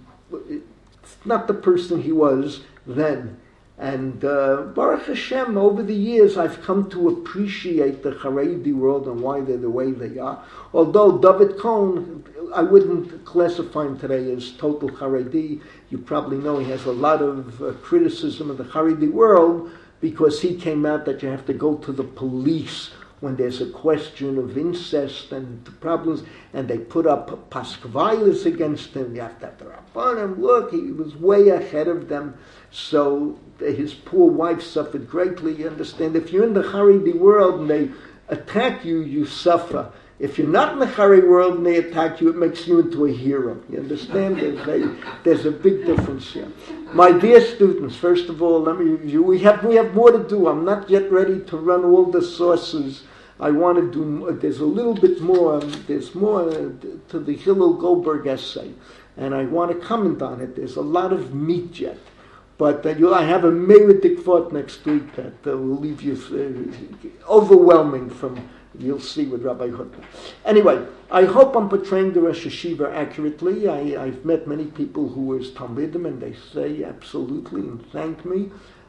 not the person he was then. And Baruch Hashem, over the years, I've come to appreciate the Haredi world and why they're the way they are. Although David Cohn, I wouldn't classify him today as total Haredi. You probably know he has a lot of criticism of the Haredi world because he came out that you have to go to the police when there's a question of incest and problems, and they put up paskvailas against him. You have to Rabbanim. Look, he was way ahead of them. So his poor wife suffered greatly. You understand? If you're in the Haredi world and they attack you, you suffer. If you're not in the Haredi world and they attack you, it makes you into a hero. You understand? There's a big difference here. My dear students, first of all, let me review. We have more to do. I'm not yet ready to run all the sources. I want to do, there's a little bit more, there's more to the Hillel Goldberg essay, and I want to comment on it. There's a lot of meat yet. But I have a Meiridik thought next week that will leave you overwhelming from, you'll see with Rabbi Hutner. Anyway, I hope I'm portraying the Rosh Hashiva accurately. I've met many people who were Talmidim, and they say absolutely and thank me.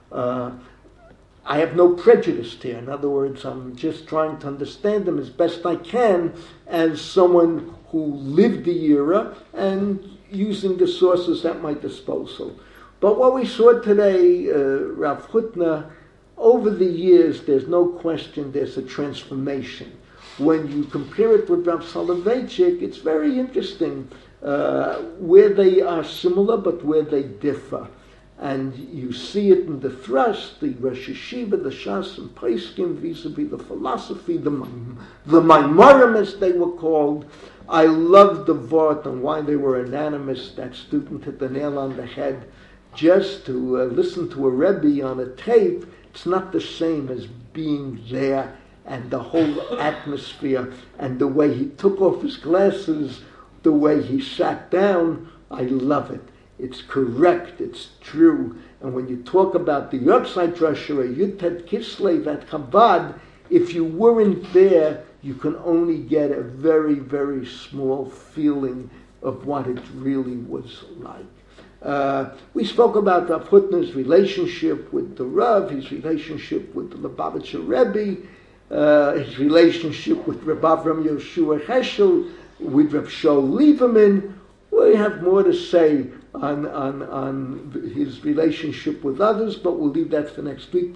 I have no prejudice here. In other words, I'm just trying to understand them as best I can as someone who lived the era and using the sources at my disposal. But what we saw today, Rav Hutner, over the years, there's no question there's a transformation. When you compare it with Rav Soloveitchik, it's very interesting where they are similar but where they differ. And you see it in the thrust, the Rosh Hashiva, the Shas and Paiskim, vis-a-vis the philosophy, the Maimorim as they were called. I love the Vort and why they were anonymous. That student hit the nail on the head. Just to listen to a Rebbe on a tape, it's not the same as being there and the whole atmosphere and the way he took off his glasses, the way he sat down. I love it. It's correct, it's true. And when you talk about the Yortzeit Rosh Hashanah, Yutet Kislev at Chabad, if you weren't there, you can only get a very, very small feeling of what it really was like. We spoke about Rav Hutner's relationship with the Rav, his relationship with the Lubavitcher Rebbe, his relationship with Rav Avram Yoshua Heschel, with Rav Shaul Lieberman. We have more to say on his relationship with others, but we'll leave that for next week.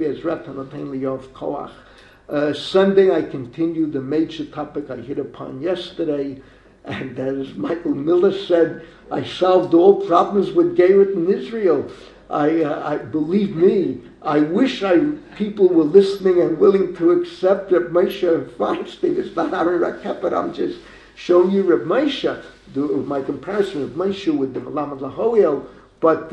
Sunday, I continue the major topic I hit upon yesterday, and as Michael Miller said, I solved all problems with Gerut in Israel. I believe me, I wish people were listening and willing to accept Reb Moshe Feinstein. It's not Aaron Rakep, but I'm just showing you Reb Moshe, my comparison of Moshe with the Melamed Lahoel, but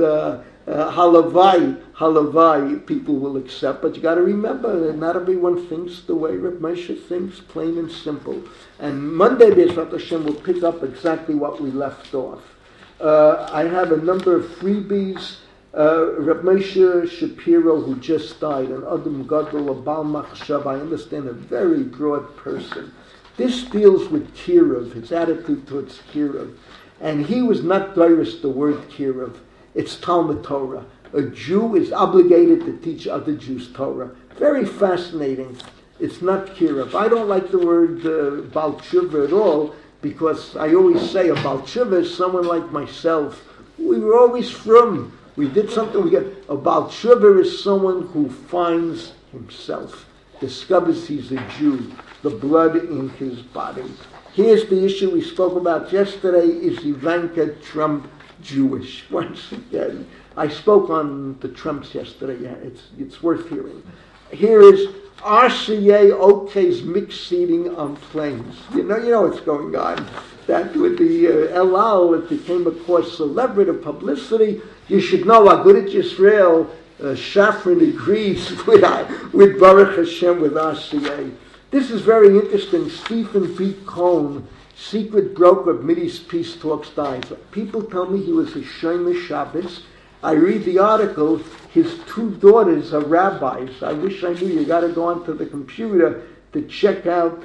halavai, people will accept, but you got to remember, not everyone thinks the way Reb Moshe thinks, plain and simple. And Monday, B'ezrat Hashem, will pick up exactly what we left off. I have a number of freebies. Reb Moshe Shapiro, who just died, an Adam Gadol, a Baal Machshav, I understand, a very broad person. This deals with Kiruv, his attitude towards Kiruv. And he was not direct the word Kiruv. It's Talmud Torah. A Jew is obligated to teach other Jews Torah. Very fascinating. It's not Kiruv. I don't like the word Baal Tshuva at all, because I always say a Baal Tshuva is someone like myself. We were always from. We did something, we get. A Baal Tshuva is someone who finds himself, discovers he's a Jew, the blood in his body. Here's the issue we spoke about yesterday: is Ivanka Trump Jewish? Once again, I spoke on the Trumps yesterday. Yeah, it's worth hearing. Here is RCA OK's mixed seating on planes. You know what's going on. That with the El Al, it became a course celebrity publicity. You should know Agudat Yisrael, Shafran agrees with Baruch Hashem, with RCA. This is very interesting. Stephen B. Cohn, secret broker of Mideast Peace Talks, died. People tell me he was a Shomer Shabbos. I read the article. His two daughters are rabbis. I wish I knew. You got to go onto the computer to check out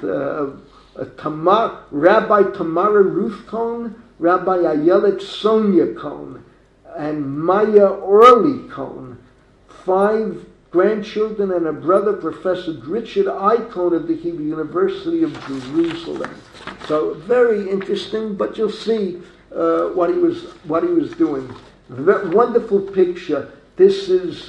Rabbi Tamara Ruth Cohn, Rabbi Ayelet Sonia Cohn, and Maya Orly Cohn. 5 grandchildren and a brother, Professor Richard I. Cohn of the Hebrew University of Jerusalem. So very interesting, but you'll see what he was doing. Wonderful picture. This is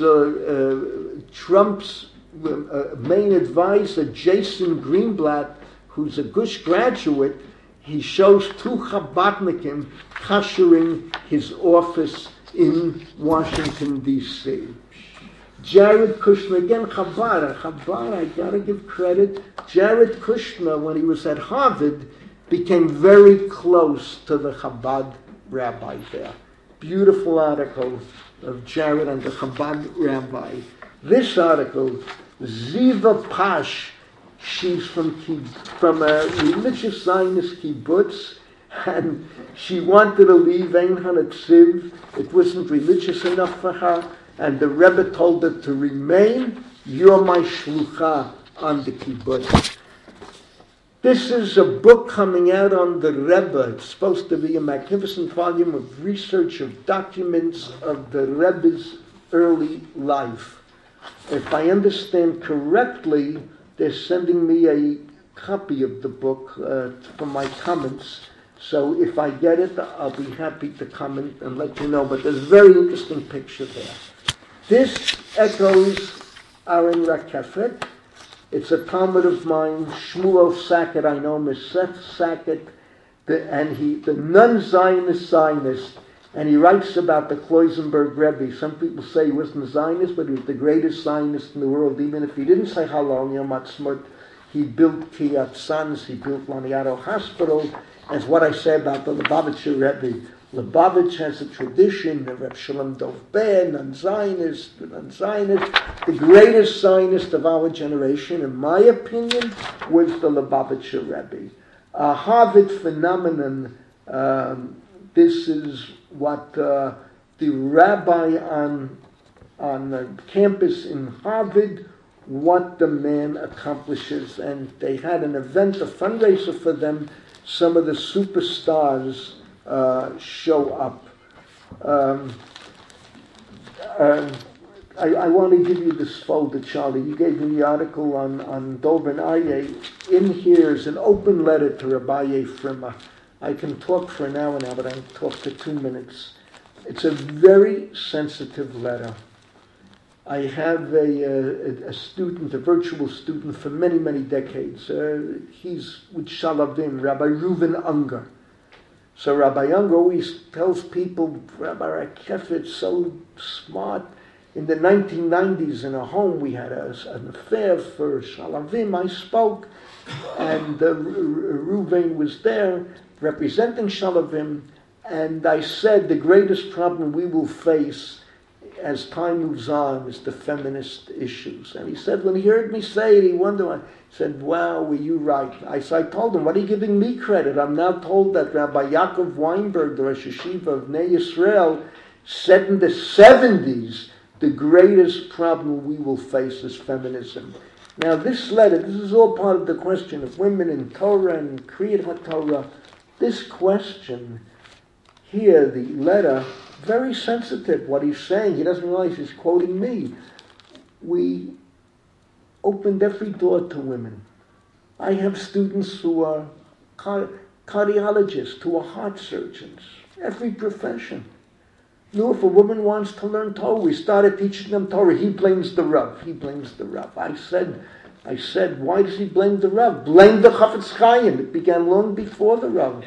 Trump's main advisor, Jason Greenblatt, who's a Gush graduate. He shows 2 Chabadnikim kashering his office in Washington, D.C. Jared Kushner, again Chabad, I gotta give credit. Jared Kushner, when he was at Harvard, became very close to the Chabad rabbi there. Beautiful article of Jared and the Chabad rabbi. This article, Ziva Pash, she's from a religious Zionist kibbutz, and she wanted to leave Ein HaNetziv. It wasn't religious enough for her, and the Rebbe told her to remain. You're my shlucha on the kibbutz. This is a book coming out on the Rebbe. It's supposed to be a magnificent volume of research of documents of the Rebbe's early life. If I understand correctly, they're sending me a copy of the book for my comments. So if I get it, I'll be happy to comment and let you know. But there's a very interesting picture there. This echoes Aaron Rakefet. It's a Talmud of mine, Shmuel Sackett, I know him as Seth Sackett, the non-Zionist, and he writes about the Kloisenberg Rebbe. Some people say he wasn't a Zionist, but he was the greatest Zionist in the world. Even if he didn't say Halal Yom Ha'atzmaut, he built Kiryat Sanz, he built Laniado Hospital. As what I say about the Lubavitcher Rebbe. Lubavitch has a tradition of Reb Shalom Dov Ben, non-Zionist, the greatest Zionist of our generation, in my opinion, was the Lubavitcher Rebbe. A Harvard phenomenon. This is what the rabbi on the campus in Harvard, what the man accomplishes. And they had an event, a fundraiser for them. Some of the superstars show up. I want to give you this folder, Charlie. You gave me the article on Dov Ben Aryeh. In here is an open letter to Rabbi Frimmer. I can talk for an hour now, but I can talk for 2 minutes. It's a very sensitive letter. I have a student, a virtual student for many, many decades. He's with Shalavim, Rabbi Reuven Unger. So Rabbi Unger always tells people, Rabbi Rakefetz, so smart. In the 1990s in a home we had an affair for Shalavim. I spoke, and Reuven was there representing Shalavim, and I said the greatest problem we will face as time moves on is the feminist issues. And he said, when he heard me say it, he wondered. He said, wow, were you right? I told him, what are you giving me credit? I'm now told that Rabbi Yaakov Weinberg, the Rosh Hashiva of Bnei Yisrael, said in the 70s, the greatest problem we will face is feminism. Now this letter, this is all part of the question of women in Torah and Kriyat HaTorah. This question here, the letter, very sensitive, what he's saying. He doesn't realize he's quoting me. We opened every door to women. I have students who are cardiologists, who are heart surgeons, every profession. No, if a woman wants to learn Torah, we started teaching them Torah. He blames the Rav. I said, why does he blame the Rav? Blame the Chafetz Chaim. It began long before the Rav.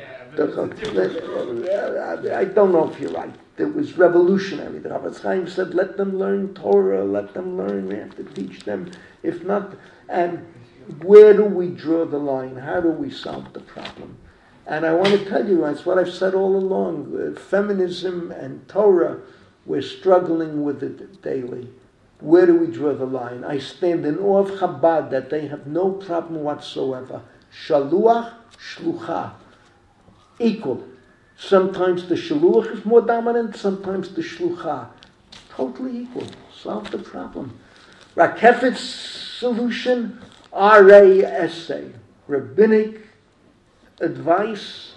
I don't know if you're right. It was revolutionary. The Chafetz Chaim said, let them learn Torah, let them learn, we have to teach them. If not, and where do we draw the line? How do we solve the problem? And I want to tell you, it's what I've said all along. Feminism and Torah, we're struggling with it daily. Where do we draw the line? I stand in awe of Chabad that they have no problem whatsoever. Shaluach, shlucha, equal. Sometimes the shaluach is more dominant, sometimes the shlucha. Totally equal. Solve the problem. Rakefet's solution, RASA, rabbinic advice,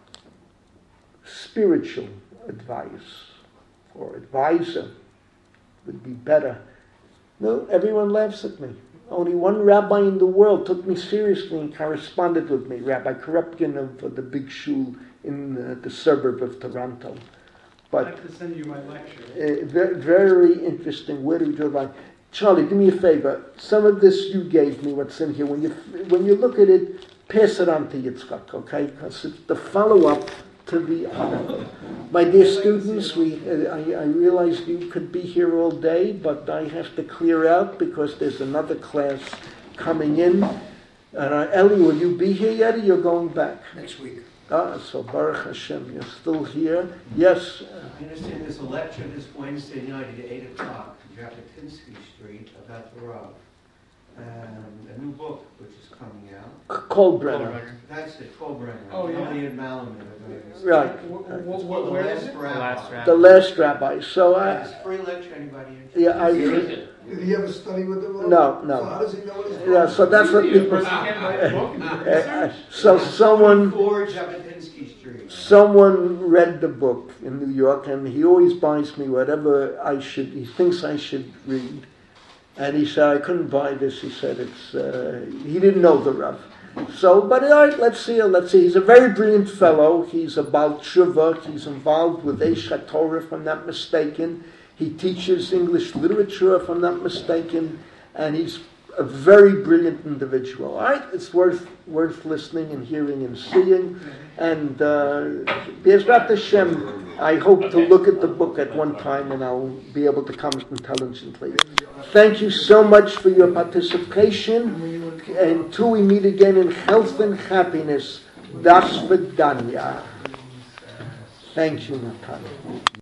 spiritual advice, or advisor would be better. No, everyone laughs at me. Only one rabbi in the world took me seriously and corresponded with me, Rabbi Karupkin of the big shul in the suburb of Toronto. But I'd like to send you my lecture. Very interesting. Where do we draw the line? Charlie, do me a favor. Some of this you gave me, what's in here. When you look at it, pass it on to Yitzchak, okay? Because it's the follow-up to the article. My dear students, I realize you could be here all day, but I have to clear out because there's another class coming in. And Eli, will you be here yet, or you're going back? Next week. So Baruch Hashem, you're still here. Yes? I understand there's a lecture this Wednesday night at 8 o'clock in Jabotinsky Street about the Rav. And a new book which is coming out. Kolbrenner. That's it, Kolbrenner. Oh, yeah. Elliot Malaman. Right. Where is it? The last rabbi. So It's a free lecture, anybody interested? Did he ever study with the Rav? No. So how does he know what he's Yeah, so that's what people. So someone read the book in New York, and he always buys me whatever he thinks I should read. And he said, I couldn't buy this. He said, he didn't know the Rav. So, but all right, let's see. He's a very brilliant fellow. He's a Baal Tshuva. He's involved with Eish HaTorah, if I'm not mistaken. He teaches English literature, if I'm not mistaken. And he's a very brilliant individual. All right, it's worth listening and hearing and seeing. And Be'ezrat Hashem, I hope to look at the book at one time and I'll be able to comment intelligently. Thank you so much for your participation. And till we meet again in health and happiness, Das Vidanya. Thank you, Natan.